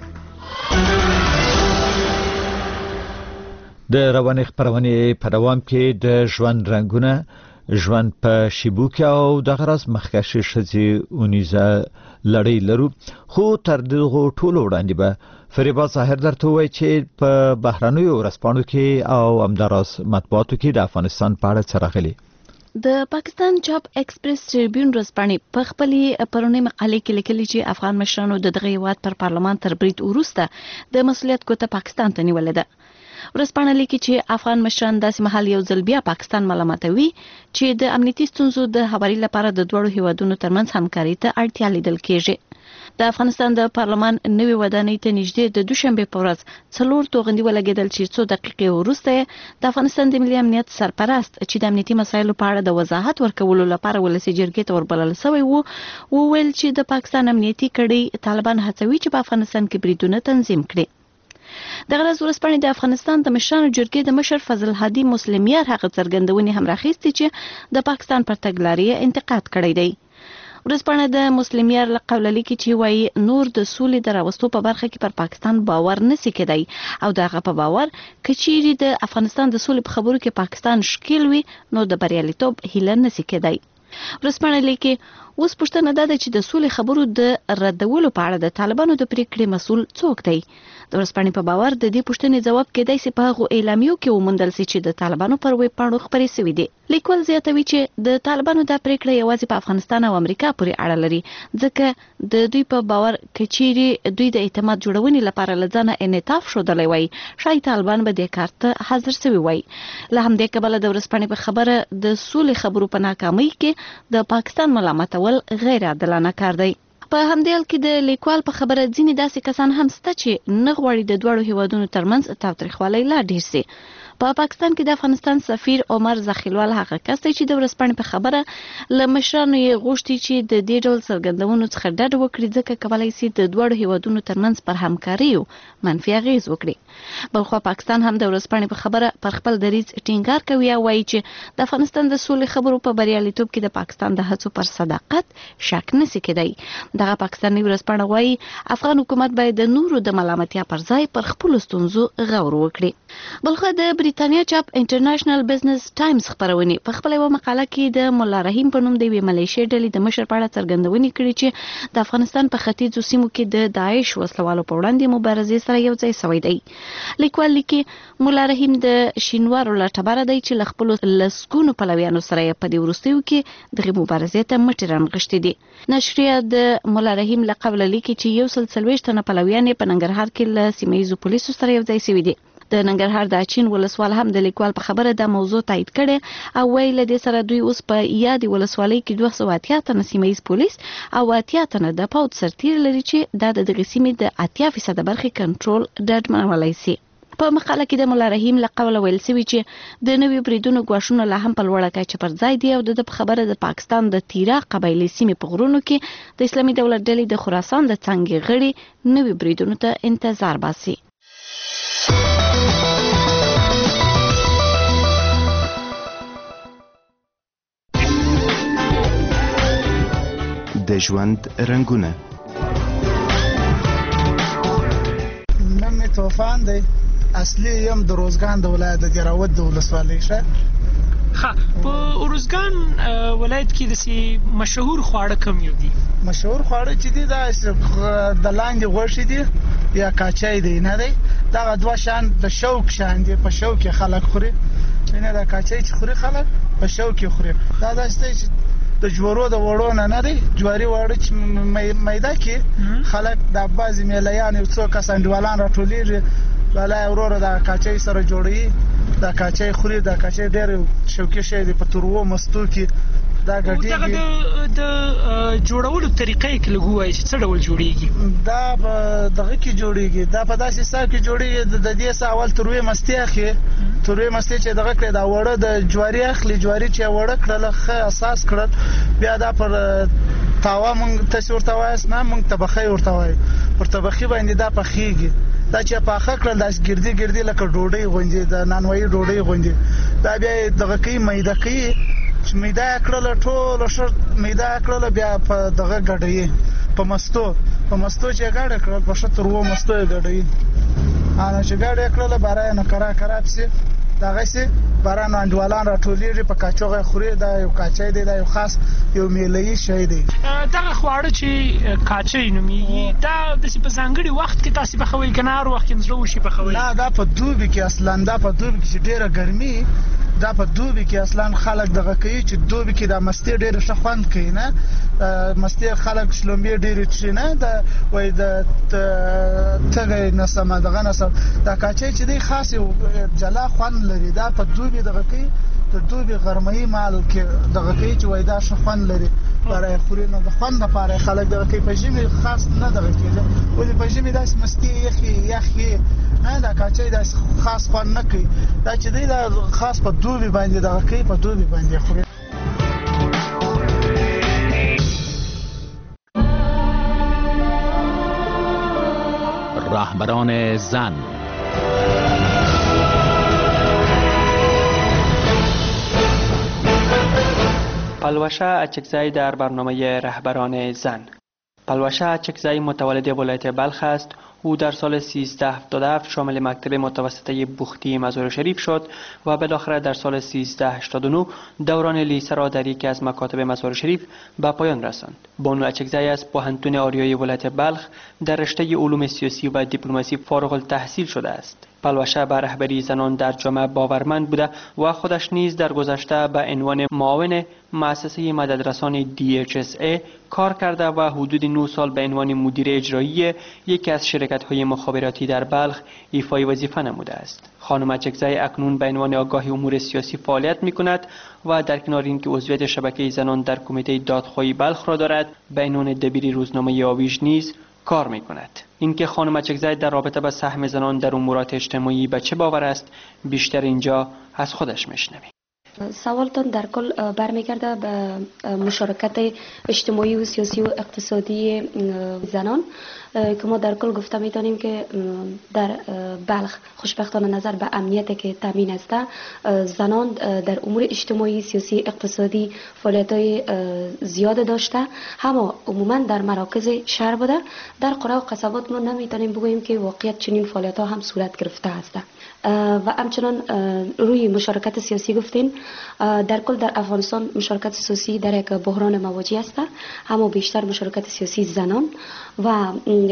د روانې خپرونې په دوام کې د ژوند رنګونه ژوند په شیبو کې او دغه راز مخکښې ښځې اونیزه لړۍ لرو. خو تر دغو ټولو وړاندې به فریبا ظاهر درته ووایي چې په بهرنیو ورځپاڼو کې او همداراز مطبوعاتو کې د افغانستان په اړه څه راغلي. د پاکستان جاب ایکسپریس ټریبیون ورځپاڼې په خپلې پرونۍ مقالې کې لیکلي چې افغان مشرانو د دغه هیواد پر پارلمان تر برید وروسته د مسؤلیت ګوته پاکستان ته نیولې ده. ورځپاڼه لیکي چې افغان مشران داسې مهال یو ځل بیا پاکستان ملامتوي چې د امنیتي ستونزو د هواري لپاره د دوړو هیوادونو ترمنځ همکاري ته اړتیا لیدل کېږي. د افغانستان د پارلمان نوې ودانۍ ته نږدې د دوشنبه په ورځ 4 توغندي ولګېدل چې څو دقیقې وروسته د افغانستان د ملي امنیت سرپرست چې د امنیتي مسایلو په اړه د وضاحت ورکولو لپاره ولسي جرګې ته وربلل شوی وو وویل چې د پاکستان امنیتي کړۍ طالبان هڅوي چې په افغانستان کې بریدونه تنظیم کړي. دغه ورځ ورځپاڼې د افغانستان د مشرانو جرګې د مشر فضل هادي مسلمیار هغه څرګندونې هم راخیستې چې د پاکستان پر تګلارې انتقاد کړی دی. ورځپاڼه د مسلمیار له قوله لیکي چې وایي نور د سولې د راوستو په برخه کې پر پاکستان باور نسی کېدی او دغه په باور که چیرې د افغانستان د سولې په خبرو کې پاکستان شکیل وي نو د بریالیتوب هیله نسی کېدی. ورځپاڼه لیکي اوس پوښتنه ده چې د سولې خبرو د ردولو په اړه د طالبانو د پریکړې مسؤل څوک دی. د ورځپاڼې په باور د دې پوښتنې ځواب کېدای شي په هغو اعلامیو کې وموندل شي چې د طالبانو پر ویب پاڼو خپرې شوي دي. لیکوال زیاتوي چې د طالبانو دا پریکړه یوازې په افغانستان او امریکا پورې اړه لري ځکه د دوی په باور که چیرې دوی د اعتماد جوړونې لپاره له ځانه انعطاف ښودلی وای شاید طالبان به دې کار ته حاضر شوي وای. له همدې کبله د ورځپاڼې په خبره د سولې خبرو په ناکامۍ کې د پاکستان ملامتول غیر عادلانه کار دی. په همدې حال کې د لیکوال په خبره ځینې داسې کسان هم شته چې نه غواړي د دواړو هیوادونو ترمنځ تاوتریخوالی لا ډېر شي. په پاکستان کې د افغانستان سفیر عمر زخیلوال هغه کس دی چې د ورځپاڼې په خبره له مشرانو یې غوښتي چې د دې ډول څرګندونو څخه ډډه وکړي ځکه کولی شي د دواړو هیوادونو ترمنځ پر همکاري او منفي اغیز وکړي. بلخو پاکستان هم د ورځپاڼې په خبره پر خپل دریځ ټینګار کوي او وایي چې د افغانستان د سولې خبرو په بریالیتوب کې د پاکستان د هڅو پر صداقت شک نشي کېدای. دغه پاکستاني ورځپاڼه وایي افغان حکومت باید د نورو د ملامتیا پر ځای پر خپل ستونزو غور وکړي. بلخو د بریتانیا چاپ انټرنیشنل بزنس ټایمز خبرونه په خپل یو مقاله کې د مولا رحیم په نوم د وی ملیشیا ډلې د مشر په اړه څرګندونې کړې چې د افغانستان په ختیځو سیمو کې د داعش وسلوالو په وړاندې مبارزې سره یو ځای شوی دی. لیکوال لیکي مولا رحیم د شینوارو لټبره دی چې خپل لسکونو پلویانو سره په دې وروستیو کې د مبارزې ته مټې رانغښتې دي. نشریه د مولا رحیم له قبل لیکي چې یو سل 40 تنه پلویان په ننګرهار کې له سیمایي پولیسو سره یو ځای شوی دي. د ننګرهار د اچین ولسوال هم د لیکوال په خبره د موضوع تایید کړي او ویل د سره دوی اوس په یاد ولسوالۍ کې 280 تنه سیمایي پولیس او 80 تنه د پاوت سرتیر لري چې د دغه سیمې د 80% برخې کنټرول ډاډمنولای شي. په مقاله کې د مولا رحیم له قوله ویل شوی چې د نوي بریدونو غواښونه لا هم په لوړه کچه پر ځای دي او د خبره د پاکستان د تیرا قبایلی سیمې په غرونو کې د اسلامي دولت ډلې د خراسان د څنګه غړي نوي بریدونو ته انتظار باسي. د ژوند رنگونه نن می توفان دی اصلي یم د روزګان د ولایت د جراوت د ولسوالۍ شه. په روزګان ولایت کې د مشهور خواړه کوم یو دي؟ مشهور خواړه چې دي دا د لاندې غوښې دي یا کاچای دی نه دی. دا دوه شان د شوک شان دي، په شوک خلک خوري. نه دا کاچای چې خوري خلک په شوک خوري. دا داسې د جوړو د وړو نه دی، جواري وړو چې میده کې خلک د بعضی میلیان یو څو کسان ډوالان راټولېږي بلای وروره د کاچای سره جوړي، د کاچای خوري. د کاچای ډېر شوکي شی دی، په تروو مستو کې دا ګډېږي. د جوړولو طریقې کې لګو وایي چې څه ډول جوړیږي؟ دا په دغه کې جوړیږي، دا په داسې حساب کې جوړیږي. د دې څه اول تروې مستي اخلي، تروې مستي چې دغه کړي دا وړه د جواري اخلي، جواري چې وړه کړل ښه اساس کړل، بیا دا پر تاوا مونږ تصویر تاوایس نه مونږ طبخه ورته وایي، پر طبخي باندې دا پخېږي. دا چې پاخه کړل داس ګردي ګردي لکه ډوډۍ غونډي، د نانوایي ډوډۍ غونډي. دا بیا دغه کې میده کوي، چې میده کړل ټول شر میده کړل، بیا په دغه غړې په مستو چې غړې کړل په شتر وو مستو غړې انا چې غړې کړل بارای نه کرا پسې دغه سي باران انډوالان راټولېږي په کاچوغه خوري. دا یو کاچای دی، دا یو خاص یو میله‌ای شی دی. دغه خواړه چې کاچای نومېږي دا د په ځانګړي وخت کې تاسو په خوي کنار وخت کې زړه وشي په خوي؟ نه دا په دوبي کې اصلا، دا په دوبي کې ډیره ګرمي، دا په دوبي کې اصلا خلک دغه کوي چې دوبي کې د مستی ډیره ښه خوند کوي. نه مستی خلک شلومبې ډیره چي نه دا وای د تګ نه سم دغه نه سم. دا کاچای چې دی خاص جلا خوند لري. دا په دوبي دغه کوي، د دوبي غرمایي مال کې دغه کوي چې وای دا ښه خوند لري. برای خوري نه د خوند لپاره خلک دغه کوي. په ژمي خاص نه دغه کوي، ولې په ژمي داس مستی یخي نه دا کاچای داس خاص خوند نه کوي. دا چې دی دا خاص په دوبي باندې دغه کوي، په دوبي باندې خوري. رهبران زن پلوشه اچکزی در برنامه رهبران زن. پلوشه اچکزی متولد ولایت بلخ است. او در سال 1377 شامل مکتب متوسطه بوختی مزار شریف شد و بالاخره در سال 1389 دوران لیسه را در یکی از مکاتب مزار شریف به پایان رساند. بانو اچکزی از پوهنتون آریایی ولایت بلخ در رشته علوم سیاسی و دیپلماسی فارغ التحصیل شده است. پلوشه به رهبری زنان در جامعه باورمند بوده و خودش نیز در گذشته به عنوان معاون مؤسسه مددرسان DHSA کار کرده و حدود 9 سال به عنوان مدیر اجرایی یکی از شرکت‌های مخابراتی در بلخ ایفای وظیفه نموده است. خانم اچکزی اکنون به عنوان آگاه امور سیاسی فعالیت می‌کند و در کنار اینکه عضویت شبکه زنان در کمیته دادخواهی بلخ را دارد، به عنوان دبیر روزنامه آویژ نیز کار می کند. اینکه خانم اچکزی در رابطه با سهم زنان در امورات اجتماعی به چه باور است بیشتر اینجا از خودش میشنویم. سوالتان در کل برمیگرده به مشارکت اجتماعی و سیاسی و اقتصادی زنان که ما در کل گفته میتونیم که در بلخ خوشبختانه نظر به امنیتی که تامین است زنان در امور اجتماعی سیاسی اقتصادی فعالیت‌های زیاد داشته، اما عموما در مراکز شهر بوده. در قرى و قصبات ما نمیتونیم بگوییم که واقعیت چنین فعالیت‌ها هم صورت گرفته است. و همچنان روی مشارکت سیاسی گفتین، در کل در افغانستان مشارکت سیاسی در یک بحران مواجه است، اما بیشتر مشارکت سیاسی زنان و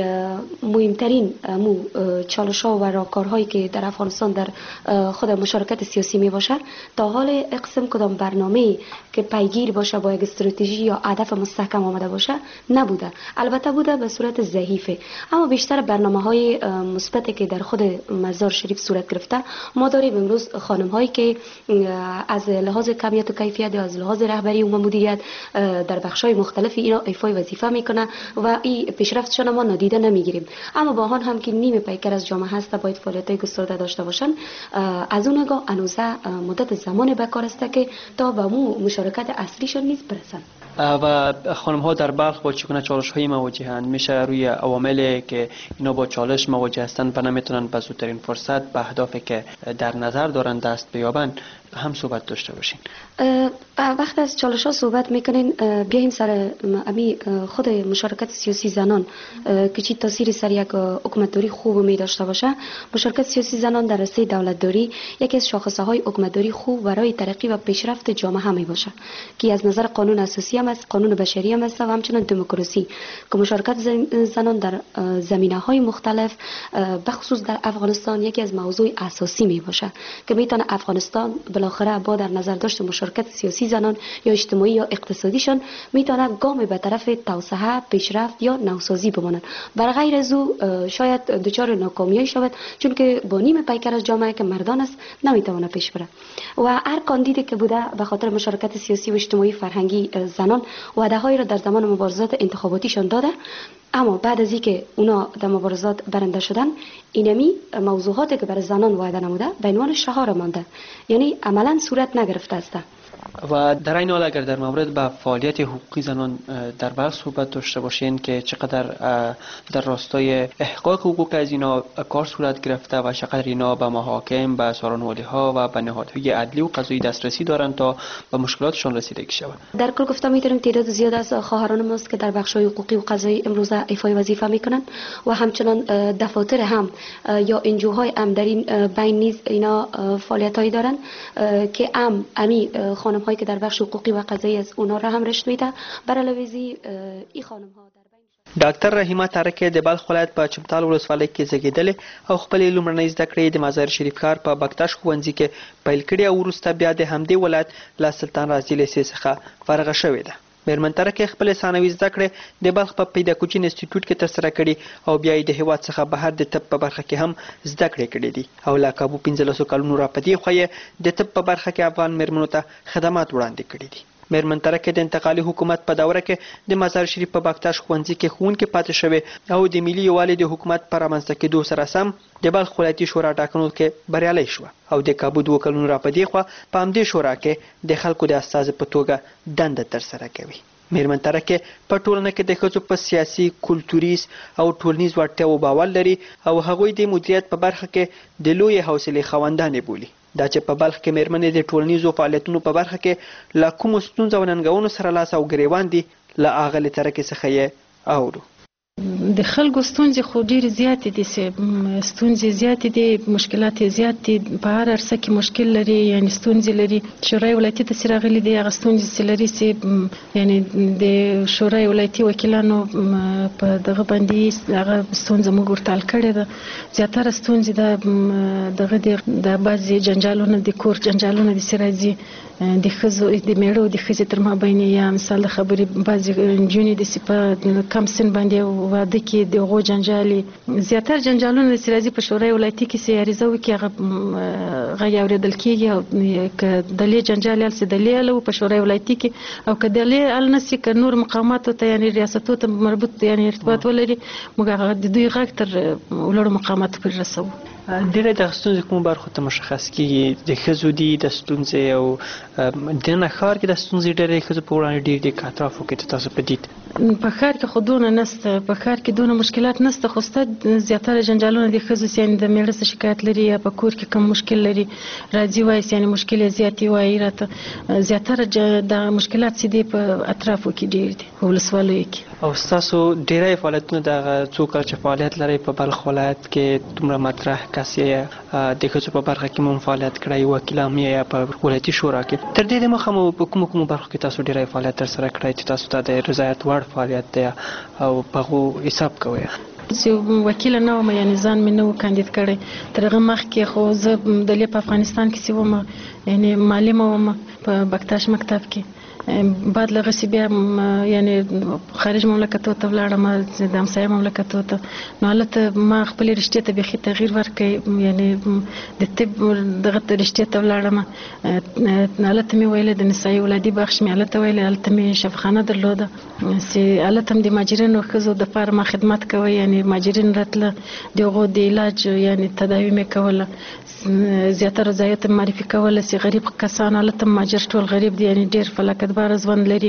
مهمترین چالش‌ها و راهکارهایی که در افغانستان در خود مشارکت سیاسی می باشه تا حال اقسام کدام برنامه‌ای که پیگیر باشه با یک استراتژی یا هدف مستحکم آمده باشه نبوده. البته بوده به صورت ضعیفه، اما بیشتر برنامه‌های مثبتی که در خود مزار شریف صورت گرفته ما داریم امروز خانم‌هایی که از لحاظ کمیت و کیفیت از لحاظ رهبری و مدیریت در بخش‌های مختلف اینا ایفای وظیفه میکنه و این پیشرفتشون ما نادیده نمیگیریم. اما با آن هم که نیمه پیکر از جامعه هست باید فعالیت‌های گسترده داشته باشن. از اون نگاه هنوزه مدت زمان به کار است که تا به مشارکت اصلیشون نیز برسن. و خانم ها در بلخ با چگونه چالش های مواجهند؟ میشه روی عواملی که اینا با چالش مواجه هستند و نمیتونن به زودترین فرصت به اهدافی که در نظر دارن دست بیابند هم صحبت داشته باشین؟ وقت از چالش ها صحبت میکنین بیایم سر امی خود مشارکت سیاسی زنان که چی تاثیر سر یک حکومتداری خوب می داشته باشه. مشارکت سیاسی زنان در راسته دولتداری یکی از شاخصه های حکومتداری خوب برای ترقی و پیشرفت جامعه می باشه که از نظر قانون اساسی هم است، قانون بشری هم است و همچنین دموکراسی که مشارکت زنان در زمینه های مختلف بخصوص در افغانستان یکی از موضوع اساسی می باشه که میتونه افغانستان بالاخره با در نظر داشت مشارکت سیاسی زنان یا اجتماعی یا اقتصادیشان میتونه گام به طرف توسعه، پیشرفت یا نوسازی بمانند. بر غیر از او شاید دچار ناکامی شود چون که با نیمه پیکر از جامعه که مردان است نمیتونه پیش بره و هر کاندیدی که بوده به خاطر مشارکت سیاسی و اجتماعی فرهنگی زنان وعده‌هایی را در زمان مبارزات انتخاباتیشان داده، اما بعد از اینکه اونا در مبارزات برنده شدن اینمی موضوعاتی که برای زنان وعده نموده به عنوان شعار مانده، یعنی عملا صورت نگرفته است. و در این حال اگر در مورد به فعالیت حقوقی زنان در بلخ صحبت داشته باشین که چقدر در راستای احقاق حقوق از اینا کار صورت گرفته و چقدر اینا به محاکم، به سارانوالی ها و به نهادهای عدلی و قضایی دسترسی دارند تا به مشکلاتشان رسیدگی شود. در کل گفته میتونیم تعداد زیاد از خواهران ماست که در بخش‌های حقوقی و قضایی امروز ایفای وظیفه میکنن و همچنان دفاتر هم یا انجوهای هم در این بین نیز اینا فعالیتایی دارن که امی خانم هایی که در بخش حقوقی و قضایی از اونا را هم رشد میده. برای لویزی این خانم ها ډاکټر رحیمه تارکه د بلخ ولایت په چمتال ولسوالۍ کې زیږېدلې او خپلې لومړنۍ زده کړې د مزار شریف ښار په بکتاش ښوونځي کې پیل کړې او وروسته بیا د همدې ولایت له سلطان رازي لیسې څخه فارغه شوې ده. میرمن تارکه خپلې ثانوي زده کړې د بلخ په پیداکوچین انسټیټیوټ کې ترسره کړي او بیا یې د هېواد څخه بهر د طب په برخه کې هم زده کړې کړې دي او له کابو 15 کلونو را په دې خوا یې د طب په برخه کې افغان میرمنو ته خدمات وړاندې کړي دي. میرمن تارکه د انتقالي حکومت په دوره کې د مزار شریف په بکتاش ښوونځي کې ښوونکې پاتې شوې او د ملي یووالي د حکومت په رامنځته کېدو سره سم د بلخ ولایتي شورا ټاکنو کې بریالی شوه او د کابو 2 کلونو را په دې خوا په همدې شورا کې د خلکو د استازي په توګه دنده ترسره کوي. میرمن تارکه په ټولنه کې د ښځو په سیاسي، کلتوریز او ټولنیز وړتیاو باور لري او هغوی د مدیریت په برخه کې د لویې حوصلې خاوندانې بولي. دا چې په بلخ کې میرمنې د ټولنیزو فعالیتونو په برخه کې له کومو ستونزو او ننګونو سره لاس او ګریوان دي له هغه تارکې څخه یې اورو. د خلکو ستونزې خو ډېرې زیاتې دي، ستونزې زیاتې دي، مشکلات یې زیات دي، په هر عرصه کې مشکل لري، یعنې ستونزې لري. شورای ولایتي ته چې راغلي دي هغه ستونزې چې لري یعنې د شورای ولایتي وکیلانو په دغه باندې هغه ستونزه موږ ورته حل کړې ده. زیاتره ستونزې د بعضې جنجالونه د کور جنجالونه داسې راځي د ښځو د میړه او د ښځې تر مابین، یا مثال د خبرې بعضې نجونې داسې په کم سن باندې واده اوږده کې دغه جنجالي زیاتره جنجالونه چې راځي په شورای ولایتي کې سیاریزه وکي هغه غي اوریدل کیږي او ک دلې جنجال ال سدلې له په شورای ولایتي کې او ک دلې ال نسی ک نور مقامات ته یعنی ریاستو ته مربوط یعنی ارتباط ولري موږ د دوی غږ تر ولړو مقامات پر رسو ډېر د ستونزې کوم برخو ته مشخص کیږي د ښځو دي د ستونزې او د نه ښار کې د ستونزې ډېرې ښځو په وړاندې ډېر د اطرافو کې تاسو په دید په ښار کې خودونه نسته په ښار کې دونه مشکلات نسته خو ست زیاتره جنجالونه د ښځو یعنی د میړه څخه شکایت لري یا په کور کې کوم مشکل لري راځي وایي یعنی مشکل زیاتی وایي راته زیاتره د مشکلات چې دی په اطرافو کې ډېر دي په ولسوالیو کې او تاسو ډېرې فعالیتونه د څو کال چې فعالیت لري په بلخ ولایت کې دومره مطرح کسي د ښځو په برخه کې مون فعالیت کړی وکیل هم یا په ولایتي شورا کې تر دې مخه مو په کوم برخو کې تاسو ډېرې فعالیت تر سره کړی چې تاسو ته د رضایت وړ فعالیت دی او په هغو حساب کوئ چې وکیل نه وم یعنی ځان مې نه و کاندید کړی تر هغه مخکې خو زه د په افغانستان کې وم یعنی معلم وم په بکتاش مکتب کې بعد له غسی بیا یعنی خارج مملکتو ته ولاړم د همسایه مملکتو ته نو هلته ما خپل رشتې ته بيخي تغییر ورکړ یعنی د طب دغه رشتې ته ولاړم هلته مې ویل د نسایي ولادي بخش مې هلته ویل هلته مې شفاخانه درلوده چې هلته هم د ماجرینو ښځو دپاره ما خدمت کوي یعنی ماجرین راتله د هغو د علاج یعنی تداوي مې کوله زیاتره ځایونه معرفي کوله چې غریب کسان هلته ماجر ټول غریب دي یعنی ډېر فلاکت بار ځوان لري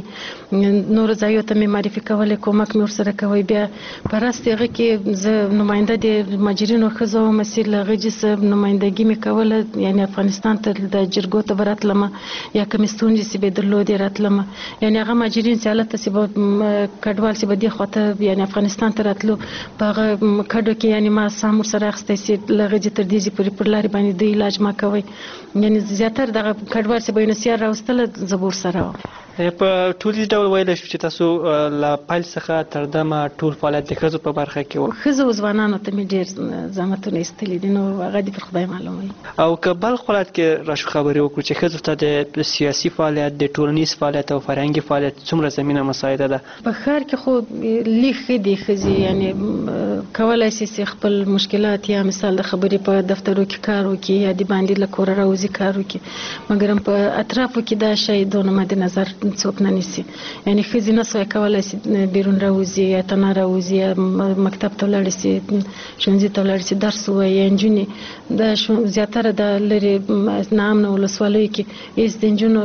نور ځایونه ته مې معرفي کولې کومک مې ورسره کوي بیا په راست هغه کې زه نماینده د ماجرینو ښځو مسیر له غږی سره نمایندګي مې کوله یعنی افغانستان ته د جرګو ته براتلم یا کوم ستونزې چې به درلودې راتلم یعنی هغه ماجرین چې حالت چې به کډوال چې به دی خواته یعنی افغانستان ته راتلو په هغه کډو کې یعنی ما سم سره اخستې چې له غږی تر دې پورې پر لارې باندې د علاج ما کوي یعنی زیاتره دغه کډوال چې به نسیار راوستل زبور سره په ټولي ډول ویل شو چې تاسو لا پیل څخه تر دمه ټول فعالیت د ښځو په برخه کې و ښځو ځوانانو ته مې ډېر زحمتونه ایستلي دي نو هغه دې پر خدای معلوم وي او که بلخ ولایت کې راشو خبرې وکړو چې ښځو ته د سیاسي فعالیت د ټولنیز فعالیت او فرهنګي فعالیت څومره زمینه مساعده ده په ښار کې خو لیکې دي ښځې یعنی کولای شي خپل مشکلات یا مثال د خبرې په دفترو کې کار وکړي یا د باندې له کوره راوځي کار وکړي مګر په اطرافو کې دا شی دونه مد نظر څوک نه نیسي یعنی ښځې نسوای کولی شي بیرون راوځي یا تنه راوځي یا مکتب ته ولاړې شي ښوونځي ته ولاړې شي درس ووایي یا نجونې د زیاتره د لرې ناامنه ولسوالیو کې هېڅ د نجونو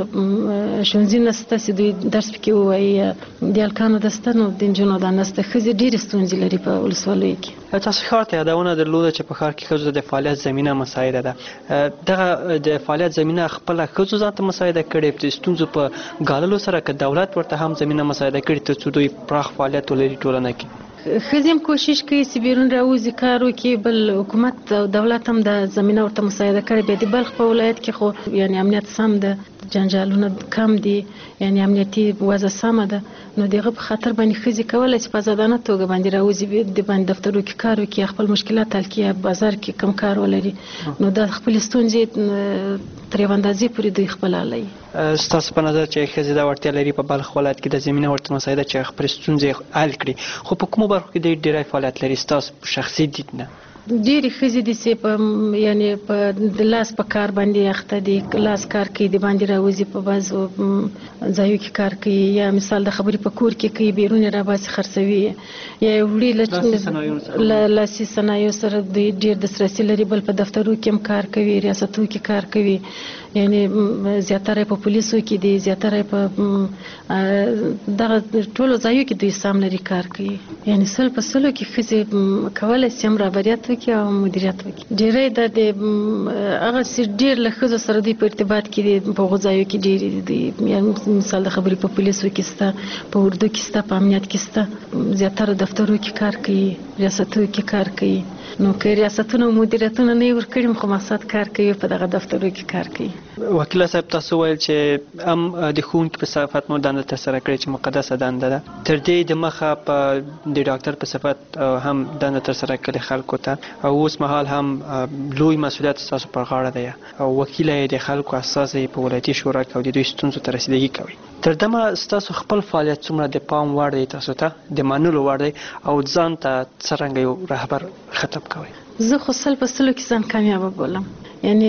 ښوونځي نسته چې دوی درس پکې ووایي یا د هلکانو دسته نو د نجونو دا نسته ښځې ډېرې ستونزې لري په ولسوالیو کې تاسو ښار ته یادونه درلوده چې په ښار کې ښځو د فعالیت زمینه مساعده ده دغه د فعالیت زمینه خپله ښځو ځان ته مساعده کړې د ستونزو په ګاللو سره که دولت ورته هم زمینه مساعده کړي تر څو دوی پراخ فعالیت ولري ټولنه کې ښځې هم کوشش کوي چې بیرون راوځي کار وکړي بل حکومت او دولت هم د زمینه ورته مساعده کړې بیا د بلخ په ولایت کې خو یعنی امنیت سم ده جنجالونه کم دي یعنی امنیتي وضع سمه ده نو دغه په خاطر باندې ښځې کولی چې په ازادانه توګه باندې راوځي د باندې دفترو کې کار وکړي خپل مشکلات حل کړي بازار کې کم کار ولري نو د خپل ستونزې تر یو اندازې پورې دوی خپل حلوي ستاسو په نظر چې ښځې دا وړتیا لري په بلخ ولایت کې د زمینه ورته مساعده چې خپل ستونزې حل کړي خو په کومو برخو کې ډېری فعالیت لري ستاسو شخصي دید نه ډېرې ښځې دي چې په یعنی په د لاس په کار باندې اخته دي لاس کار کوي د باندې راوځي په بعضو ځایو کې کار کوي یا مثال د خبرې په کور کې کوي بیرون یې راباسي خرڅوي یا وړي لاسي صنایعو سره دوی ډېر دسترسي لري بل په دفترو کې هم کار کوي ریاستو کې کار کوي یعنی زیاتره په پولیسو کې دي زیاتره په دغه ټولو ځایو کې دوی سم لري کار کوي یعنی سل په سلو کې ښځې کولی شي هم رهبریت وکړي او مدیریت وکړي ډېری د هغه ډېر له ښځو سره دوی په ارتباط کې دي په هغو ځایو کې ډېرې دي یعنی مثال د خبرې په پولیسو کې شته په اردو کې شته په امنیت کې شته زیاتره دفترو کې کار کوي ریاستو کې کار کوي نو که ریاستونه او مدیریتونه نه یې ورکړي خو مقصد کار کوي په دغه دفترو کې کار کوي وکیل صاحب تاسو ویل چې هم د ښوونکي په صفت مو دنده ترسره کړې چې مقدسه دنده ده، تر دې د مخه په د ډاکټر په صفت هم دنده ترسره کړې خلکو ته، او اوس مهال هم لوی مسؤلیت ستاسو پر غاړه دی او وکیل یې د خلکو اساسي په ولایتي شورا کې او د دوی ستونزو ته رسیدګي کوي. تر دمه ستاسو خپل فعالیت څومره د پام وړ دی، تاسو ته د منلو وړ دی او ځان ته څرنګه یو رهبر خطاب کوي؟ زه خو سل په سلو کې ځان کامیابه بولم، یعنی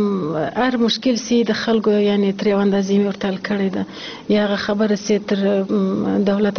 هر مشکل سي د خلکو یعنی تر یو اندازې مې ورته حل کړې ده، یا هغه خبره سي تر دولت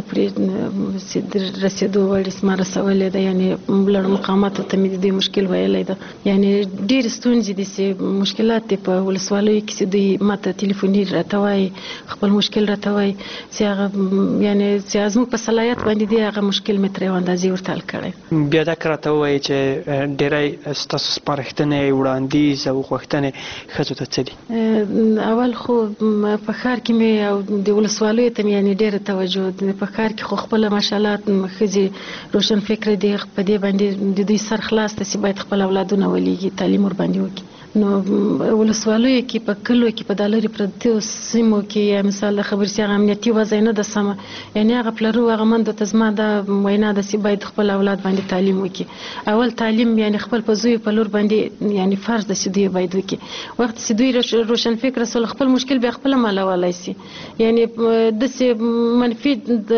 پورې رسېدو وړ ما رسولې ده، یعنی لوړ مقاماتو ته مې د دې مشکل ویلی ده. یعنی ډېرې ستونزې دي چې مشکلات دي په ولسوالیو کې چې دوی ماته تلیفوني راته وایي خپل مشکل راته وایي چې هغه یعنی چې زموږ په صلاحیت باندې دی هغه مشکل مې تر یو اندازې ورته حل کړی. بیا دا راته ووایي چې ډېری ستاسو سپارښتنې وړاندیز او غوښتنې ښځو ته څه دي؟ اول خو په ښار کې مې او د ولسوالیو ته مې یعنې ډېره توجه ده. په ښار کې خو خپله ماشاءالله ښځې روشن فکره دي، په دې باندې د دوی سر خلاص ده چې باید خپل اولادونه ولیږي، تعلیم ورباندې وکړي. نو ولسوالیو کې په کلو کې په دا لرې پرتو سیمو کې یا مثال د خبرې چې هغه امنیتي وضع نه ده سمه، یعنې هغه پلرو هغه مندو ته زما دا وینا ده چې باید خپل اولاد باندې تعلیم وکړي. اول تعلیم یعنې خپل په زوی په لور باندې یعنې فرض ده چې دوی باید وکړي. وخت چې دوی روشن فکر سول خپل مشکل بیا خپله مالولی سي، یعنې داسې منفي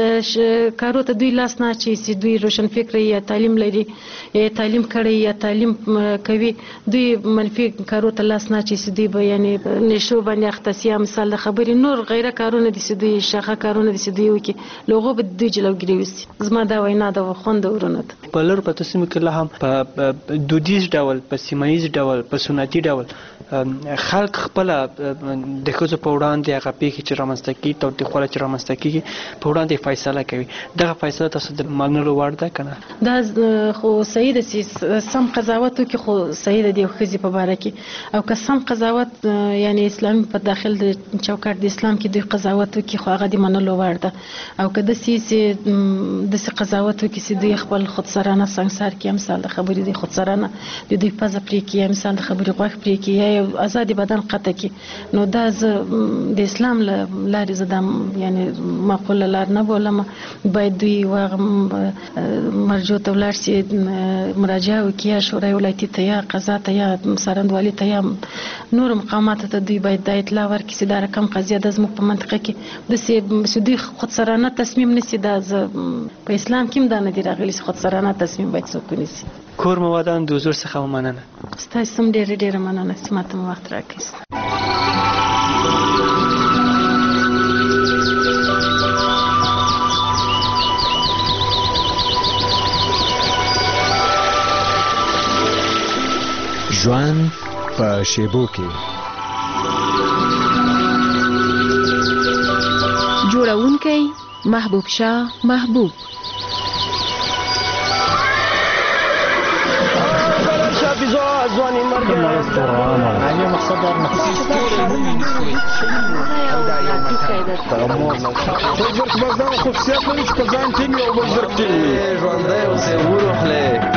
کارو ته دوی لاس نه اچوي چې دوی روشن فکر یا تعلیم لري یا تعلیم کړی یا تعلیم کوي، دوی منفي کارو ته لاس نه اچوي چې دوی به یعنې نشو باندې اخته سي، یا مثال د خبرې نور غیره کارونه دي چې دوی شاخه کارونه دي چې دوی وکړي، له هغو به دوی جلوګیري وسي. زما دا وینا ده خوند ورونه ده. په لرو پرتو سیمو کې لا هم په دودیز ډول، په سیمه ییز ډول، په سنتي ډول خلک خپله د ښځو په وړاندې هغه پیښې چې رامنځته کېږي، تاوتریخوالی چې رامنځته کېږي په وړاندې فیصله کوي. دغه فیصله تاسو د منلو وړ ده که نه؟ دا خو صحیح ده چې سم قضاوت وکړي، خو صحیح ده د یو ښځې په باره کې، او که سم قضاوت یعنې اسلامي په داخل د چوکاټ د اسلام کې دوی قضاوت وکړي خو هغه د منلو وړ ده. او که داسې قضاوت وکړي چې دوی خپل خودسرانه سنګسار کړي، مثال د خبرې د خودسرانه د دوی پزه پرې کړي، یا مثال د خبرې غوږ پرې کړي، یا آزادي بدن قطع کړي، نو دا زه د اسلام له لارې زه دا یعنې معقوله لار نه بولم. باید دوی هغه مرجو ته ولاړ سي، مراجعه وکړي یا شورای ولایتي ته یا قضا ته یا څارندوالي ته یا نورو مقاماتو ته، دوی باید دا اطلاع ورکړي چې دا رقم قضیه ده زموږ په منطقه کې داسې چې دوی خودسرانه تصمیم نیسي. دا زه په اسلام کې هم دا نه دي راغلي چې خودسرانه تصمیم باید څوک ونیسي. کور موادان د حضور څخه ومننه. ستاسو هم ډېره ډېره مننه چې ماته مو وخت راکړئ. ژوند په شیبو کې جوړونکی محبوب شاه محبوب. ځواني مرګ یو مقصد در بازار خصوصیت لري چې په ځان ټیم یو بل زر ټیم ژوندی اوسې وروحلې.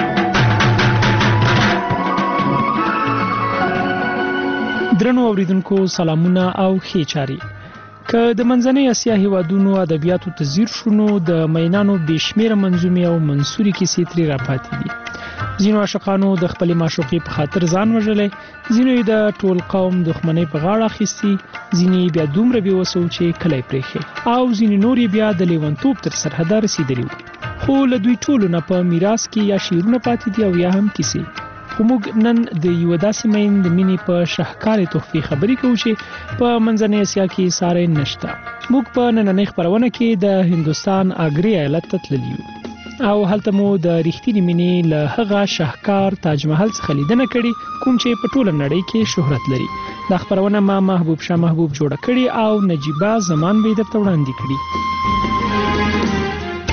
درنو اوریدونکو سلامونه او ښې چارې. که د منځنۍ اسیا هیوادونو ادبیاتو ته ځیر شو نو د مینانو بېشمېره منظومې او منثورې کیسې ترې راپاتې دي. ځینو عاشقانو د خپلې معشوقې په خاطر ځان وژلی، ځینو یې د ټول قوم دښمنۍ په غاړه اخیستي، ځینې بیا دومره بېوسه وو چې کلی پرېښی، او ځینې نور یې بیا د لیونتوب تر سرحده رسېدلي وو. خو له دوی ټولو نه په میراث کې یا شعرونه پاتې دي او یا هم کیسې. خو موږ نن د یوه داسې مین د مینې په شاهکارې تحفې خبرې کوو چې په منځنۍ اسیا کې ساری نشته. موږ په نننۍ خپرونه کې د هندوستان آګرې ایالت ته تللي یو او هلته مو د رښتینې مینې له هغه شاهکار تاج محل څخه لیدنه کړې کوم چې په ټوله نړۍ کې شهرت لري. دا خپرونه ما محبوب شاه محبوب جوړه کړې او نجیبه زمان به درته وړاندې کړي.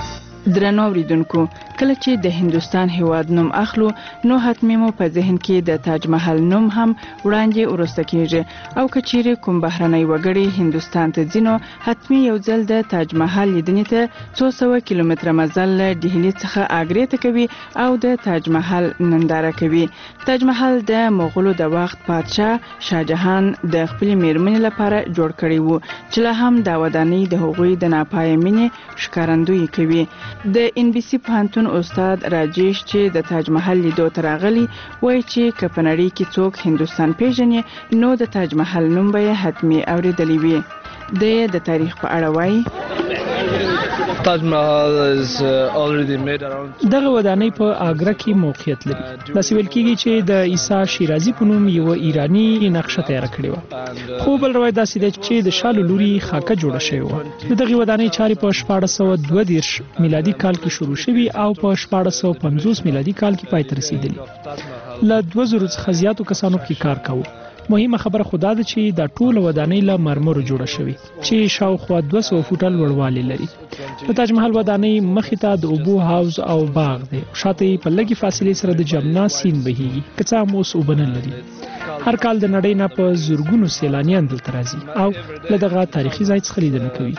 درنو اوریدونکو کله چې د هندستان هیواد نوم اخلو نو حتمی مو په ذهن کې د تاج محل نوم هم وړاندې ورسته کیږي او کچيري کوم بهرنۍ وګړي هندستان ته ځینو حتمی یو ځل د تاج محل لیدنې ته 200 کیلومتره مزل دهلی څخه اګری ته کوي او د تاج محل ننداره کوي. تاج محل د مغولو د وخت پادشاه شاهجهان د خپل میرمنې لپاره جوړ کړی وو چې له هم دا ودانۍ د هغوی د ناپایه مینې ښکارندویي کوي. د ان بي سي پوهنتون استاد راجیش چې د تاج محل لیدو ته راغلی وایي چې که په نړۍ کې څوک هندستان پیژني نو د تاج محل نوم به یې حتمي اوریدلی وي. د تاریخ په اړه وایي تاج محل is already made around دغه ودانۍ په آګرا کې موقعیت لري. داسې ویل کېږي چې د عیسی شیرازي په نوم یو ایرانی نقشه تیار کړې وه. خو بل روایت داسې دی چې د شالو لوري خاکه جوړه شوې وه. د دغې ودانۍ چارې په 1432 میلادي کال کې شروع شوي او په 1450 میلادي کال کې پای ته رسېدلي. له 2000 څخه زیاتو کسانو کې کار کاوه. مهمه خبره خدا ده چې دا ټول ودانۍ له مرمرو جوړه شوې چې شاوخوا 200 فوټه لوړوالی لري. د تاج محل ودانۍ مخې ته د اوبو حوض او باغ دی. شاته په لږی فاصله سره د جمنا سیند بهیږي که څه هم اوس اوبه نه لري. هر کال د نړۍ نه په زورګونو سیلانیان دلته راځي او له دغه تاریخي ځای څخه لیدنه کوي.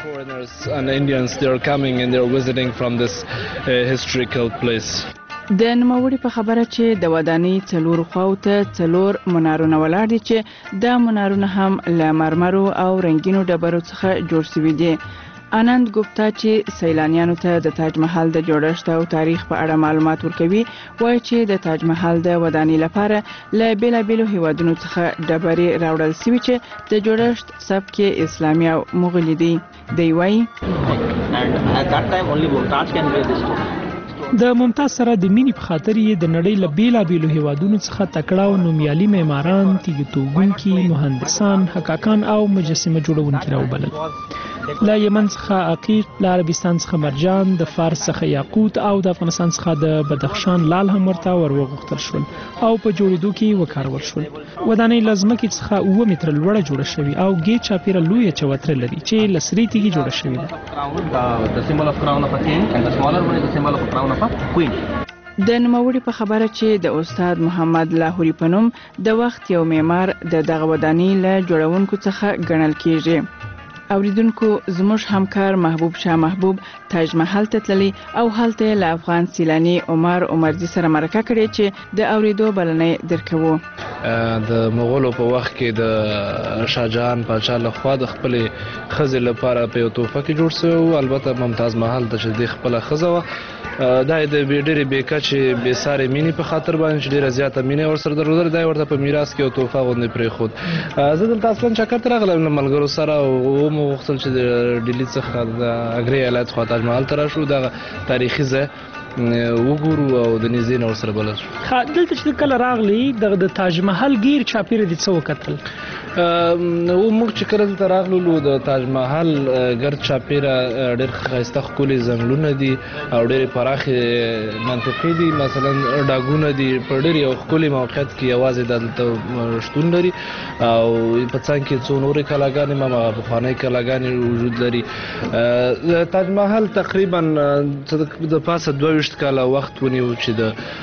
د نوموړي په خبره چې د ودانۍ څلور خواو ته څلور منارونه ولاړ دي چې د منارونه هم له مرمرو او رنگینو ډبرو څخه جوړ شوي دي. آنند ګوپتا چې سیلانیانو ته د تاج محل د جوړښت او تاریخ په اړه معلومات ورکوي وایي چې د تاج محل د ودانۍ لپاره له بیلابیلو هیوادونو څخه ډبرې راوړل شوي چې د جوړښت سبک اسلامي او مغولي دي. دی وایي د ممتاز سره د مینې په خاطر یې د نړۍ له بیلابیلو هیوادونو څخه تکړه او نومیالي معماران، تیږې توږونکي، مهندسان، حکاکان او مجسمه جوړونکي راوبلل. له یمن څخه عقیق، له عربستان څخه مرجان، د فارس څخه یاقوت او د افغانستان څخه د بدخشان لال هم ورته وروغوښتل شول او په جوړېدو کې وکارول شول. ودانۍ له ځمکې څخه 9 متره لوړه جوړه شوې او ګېټ چاپیره لویه چوتره لري چې له سرې تیږې جوړه شوې ده. د نوموړي په خبره چې د استاد محمد لاهوري په نوم د وخت یو معمار د دغه ودانۍ له جوړونکو څخه ګڼل کیږي. اوریدونکو زموږ همکار محبوب شاه محبوب تاج محل ته تللی او هلته له افغان سیلانی عمر عمرزي سره مرکه کړې چې د اوریدو بلنې درکوو. د مغولو په وخت کې د شاهجهان پاچا لخوا د خپل خزې لپاره په یو توفه کې جوړ شوی. البته ممتاز محل ته چې د خپل خزه وه دا د ډېرې بېکچې بېسارې مینې په خاطر باندې چې ډېره زیاته مینه ورسره درلودله دا یې ورته په میراث کې یو توفه غوندې پرېښود. زه دلته اصلا چکر ته راغلم له ملګرو سره او مو غوښتل چې د ډیلي څخه د اګرې ایالت خوا تاج محل ته راشو دغه تاریخي ځای وګورو او د نږدې نه ورسره بلد شو. دلته چې کله راغلی د تاج محل ګیر چاپیره دې څه وکتل؟ موږ چې کله دلته راغلو د تاج محل ګرد چاپیره ډېر ښایسته ښکلي ځنګلونه دي او ډېرې پراخې منطقې دي. مثلا ډاګونه دي په ډېر یو ښکلي موقعیت کې یوازې دلته شتون لري او په څنګ کې څو نورې کلاګانې هم هغه پخوانۍ کلاګانې وجود لري. تاج محل تقریبا د پاسه 22 کاله وخت ونیو چې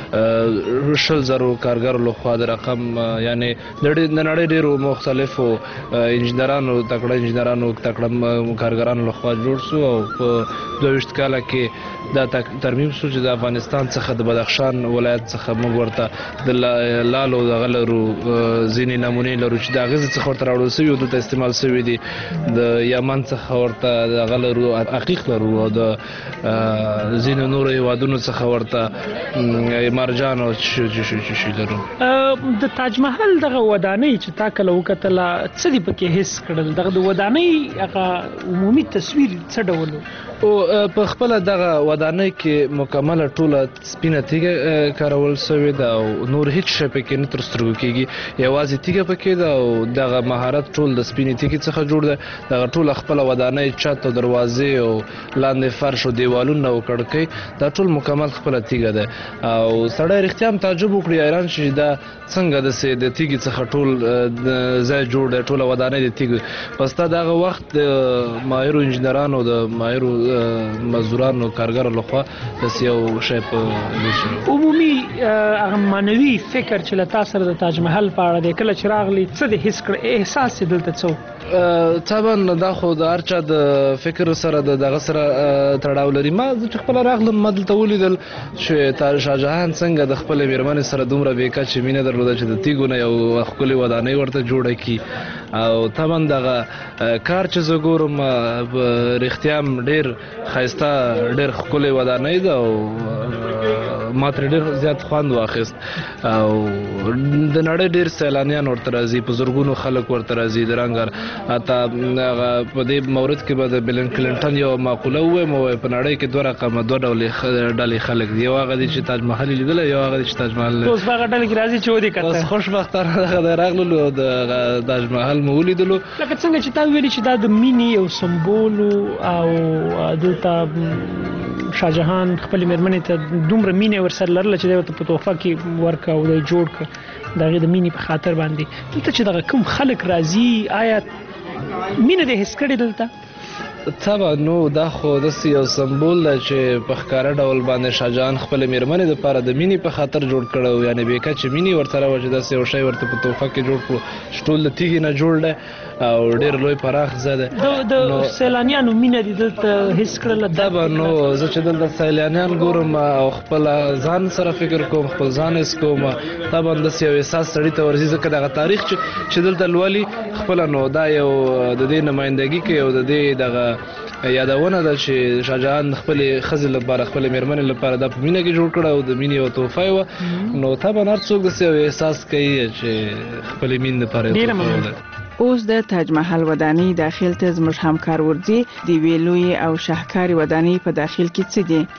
د 100,000 کارګرو لخوا د رقم یعنی د نړۍ ډېرو مختلفو انجینرانو تکړه انجینرانو تکړه کارګرانو لخوا جوړ شو او په 22 کاله کې دا ترمیم شو چې د افغانستان څخه د بدخشان ولایت څخه موږ ورته د لالو دغه لرو ځینې نمونې لرو چې د هغې څخه ورته راوړل شوي او دلته استعمال شوي دي. د یمن څخه ورته دغه لرو عقیق لرو او د ځینو نورو هیوادونو څخه ورته مرجان او شي لرو. د تاج محل دغه ودانۍ چې تا کله وکتله څه دې پکې حس کړل؟ دغه د ودانۍ هغه عمومي تصویر څه ډول و؟ او په خپله دغه ودانۍ کې مکمله ټوله سپینه تیږه کارول شوې ده او نور هیڅ شی پکې نه تر سترګو کېږي. یوازې تیږه پکې ده او دغه مهارت ټول د سپینې تیږې څخه جوړ ده. دغه ټوله خپله ودانۍ چت او دروازې او لاندې فرش او دیوالونه او کړکۍ دا ټول مکمل خپله تیږه ده او سړی رښتیا هم تعجب وکړي حیران شي دا څنګه داسې د تیږې څخه ټول ځای ځای جوړ دی ټوله ودانۍ د تیږو پسته دغه وخت د ماهرو انجینرانو د ماهرو مزدورانو کارګرو لخوا داسې یو شی په عمومي هغه معنوي فکر چې له تاسو سره د تاج محل په اړه دی کله چې راغلی څه د حس کړ احساس یې دلته څه طبعا دا خو د هر چا د فکر سره دغه سره تړاو لري ما چې خپل راغلم ما دلته ولیدل چې شاهجهان څنګه د خپل میرمنې سره دومره بېکچې مینه درلوده چې د تیږو نه یو ښکلې ودانۍ ورته جوړه کړي او طبعا دغه کار چې زه ګورم رښتیا هم ډېر ښایسته ډېر ښکلې ودانۍ ده او ما ترې ډېر زیات خوند واخیست او د نړۍ ډېر سیلانیان ورته راځي په زرګونو خلک ورته راځي د رنګ حتی په دې مورد کې به د بیل کلینټن یو مقوله ووایم په نړۍ کې دوه ډلې خلک دي یو هغه دی چې تاج محل لیدلی یو هغه دی چې تاج محل اوس په هغه ډلې کې راځي چې ودې کته اوس خوشبختانه دغه راغللو د تاج محل مو ولیدلو لکه څنګه چې تا ویلي چې دا د مینې یو سمبول او دلته شاهجهان خپل میرمنې ته دومره مینه ورسره لرله چې دی ورته په تحفه کې ورکړه او دی جوړ کړه د هغې د مینې په خاطر باندې دلته چې دغه کوم خلک راځي آیا مینه دې حس کړې دلته طبعا نو دا خو داسې یو سمبول ده چې په ښکاره ډول باندې شاهجهان خپلې میرمنې دپاره د مینې په خاطر جوړ کړی و یعنې بېکچې مینې ورسره وه چې داسې یو شی ورته په تحفه کې جوړ کړو چې ټول د تیږې نه جوړ دی او ډېر لوی پراخ ځای دی د سیلانیانو مینه دې دلته حس کړله طبعا نو زه چې دلته سیلانیان ګورم او خپل ځان سره فکر کوم خپل ځان حس کوم طبعا داسې یو احساس سړي ته ورځي ځکه دغه تاریخ چې دلته لولي خپله نو دا یو د دې نمایندګي کوي او د دې دغه یادونه ده چې شاهجهان خپلې ښځې لپاره خپلې میرمنې لپاره دا په مینه کې جوړ کړه او د مینې یوه تحفه یې وه نو طبعا هر څوک داسې یو احساس کوي چې خپلې مینې لپاره یو تحفه وده اوس د تاج محل ودانۍ داخل ته زموږ همکار ورځي د یوې لویې او شاهکارې ودانۍ په داخل کې څه دي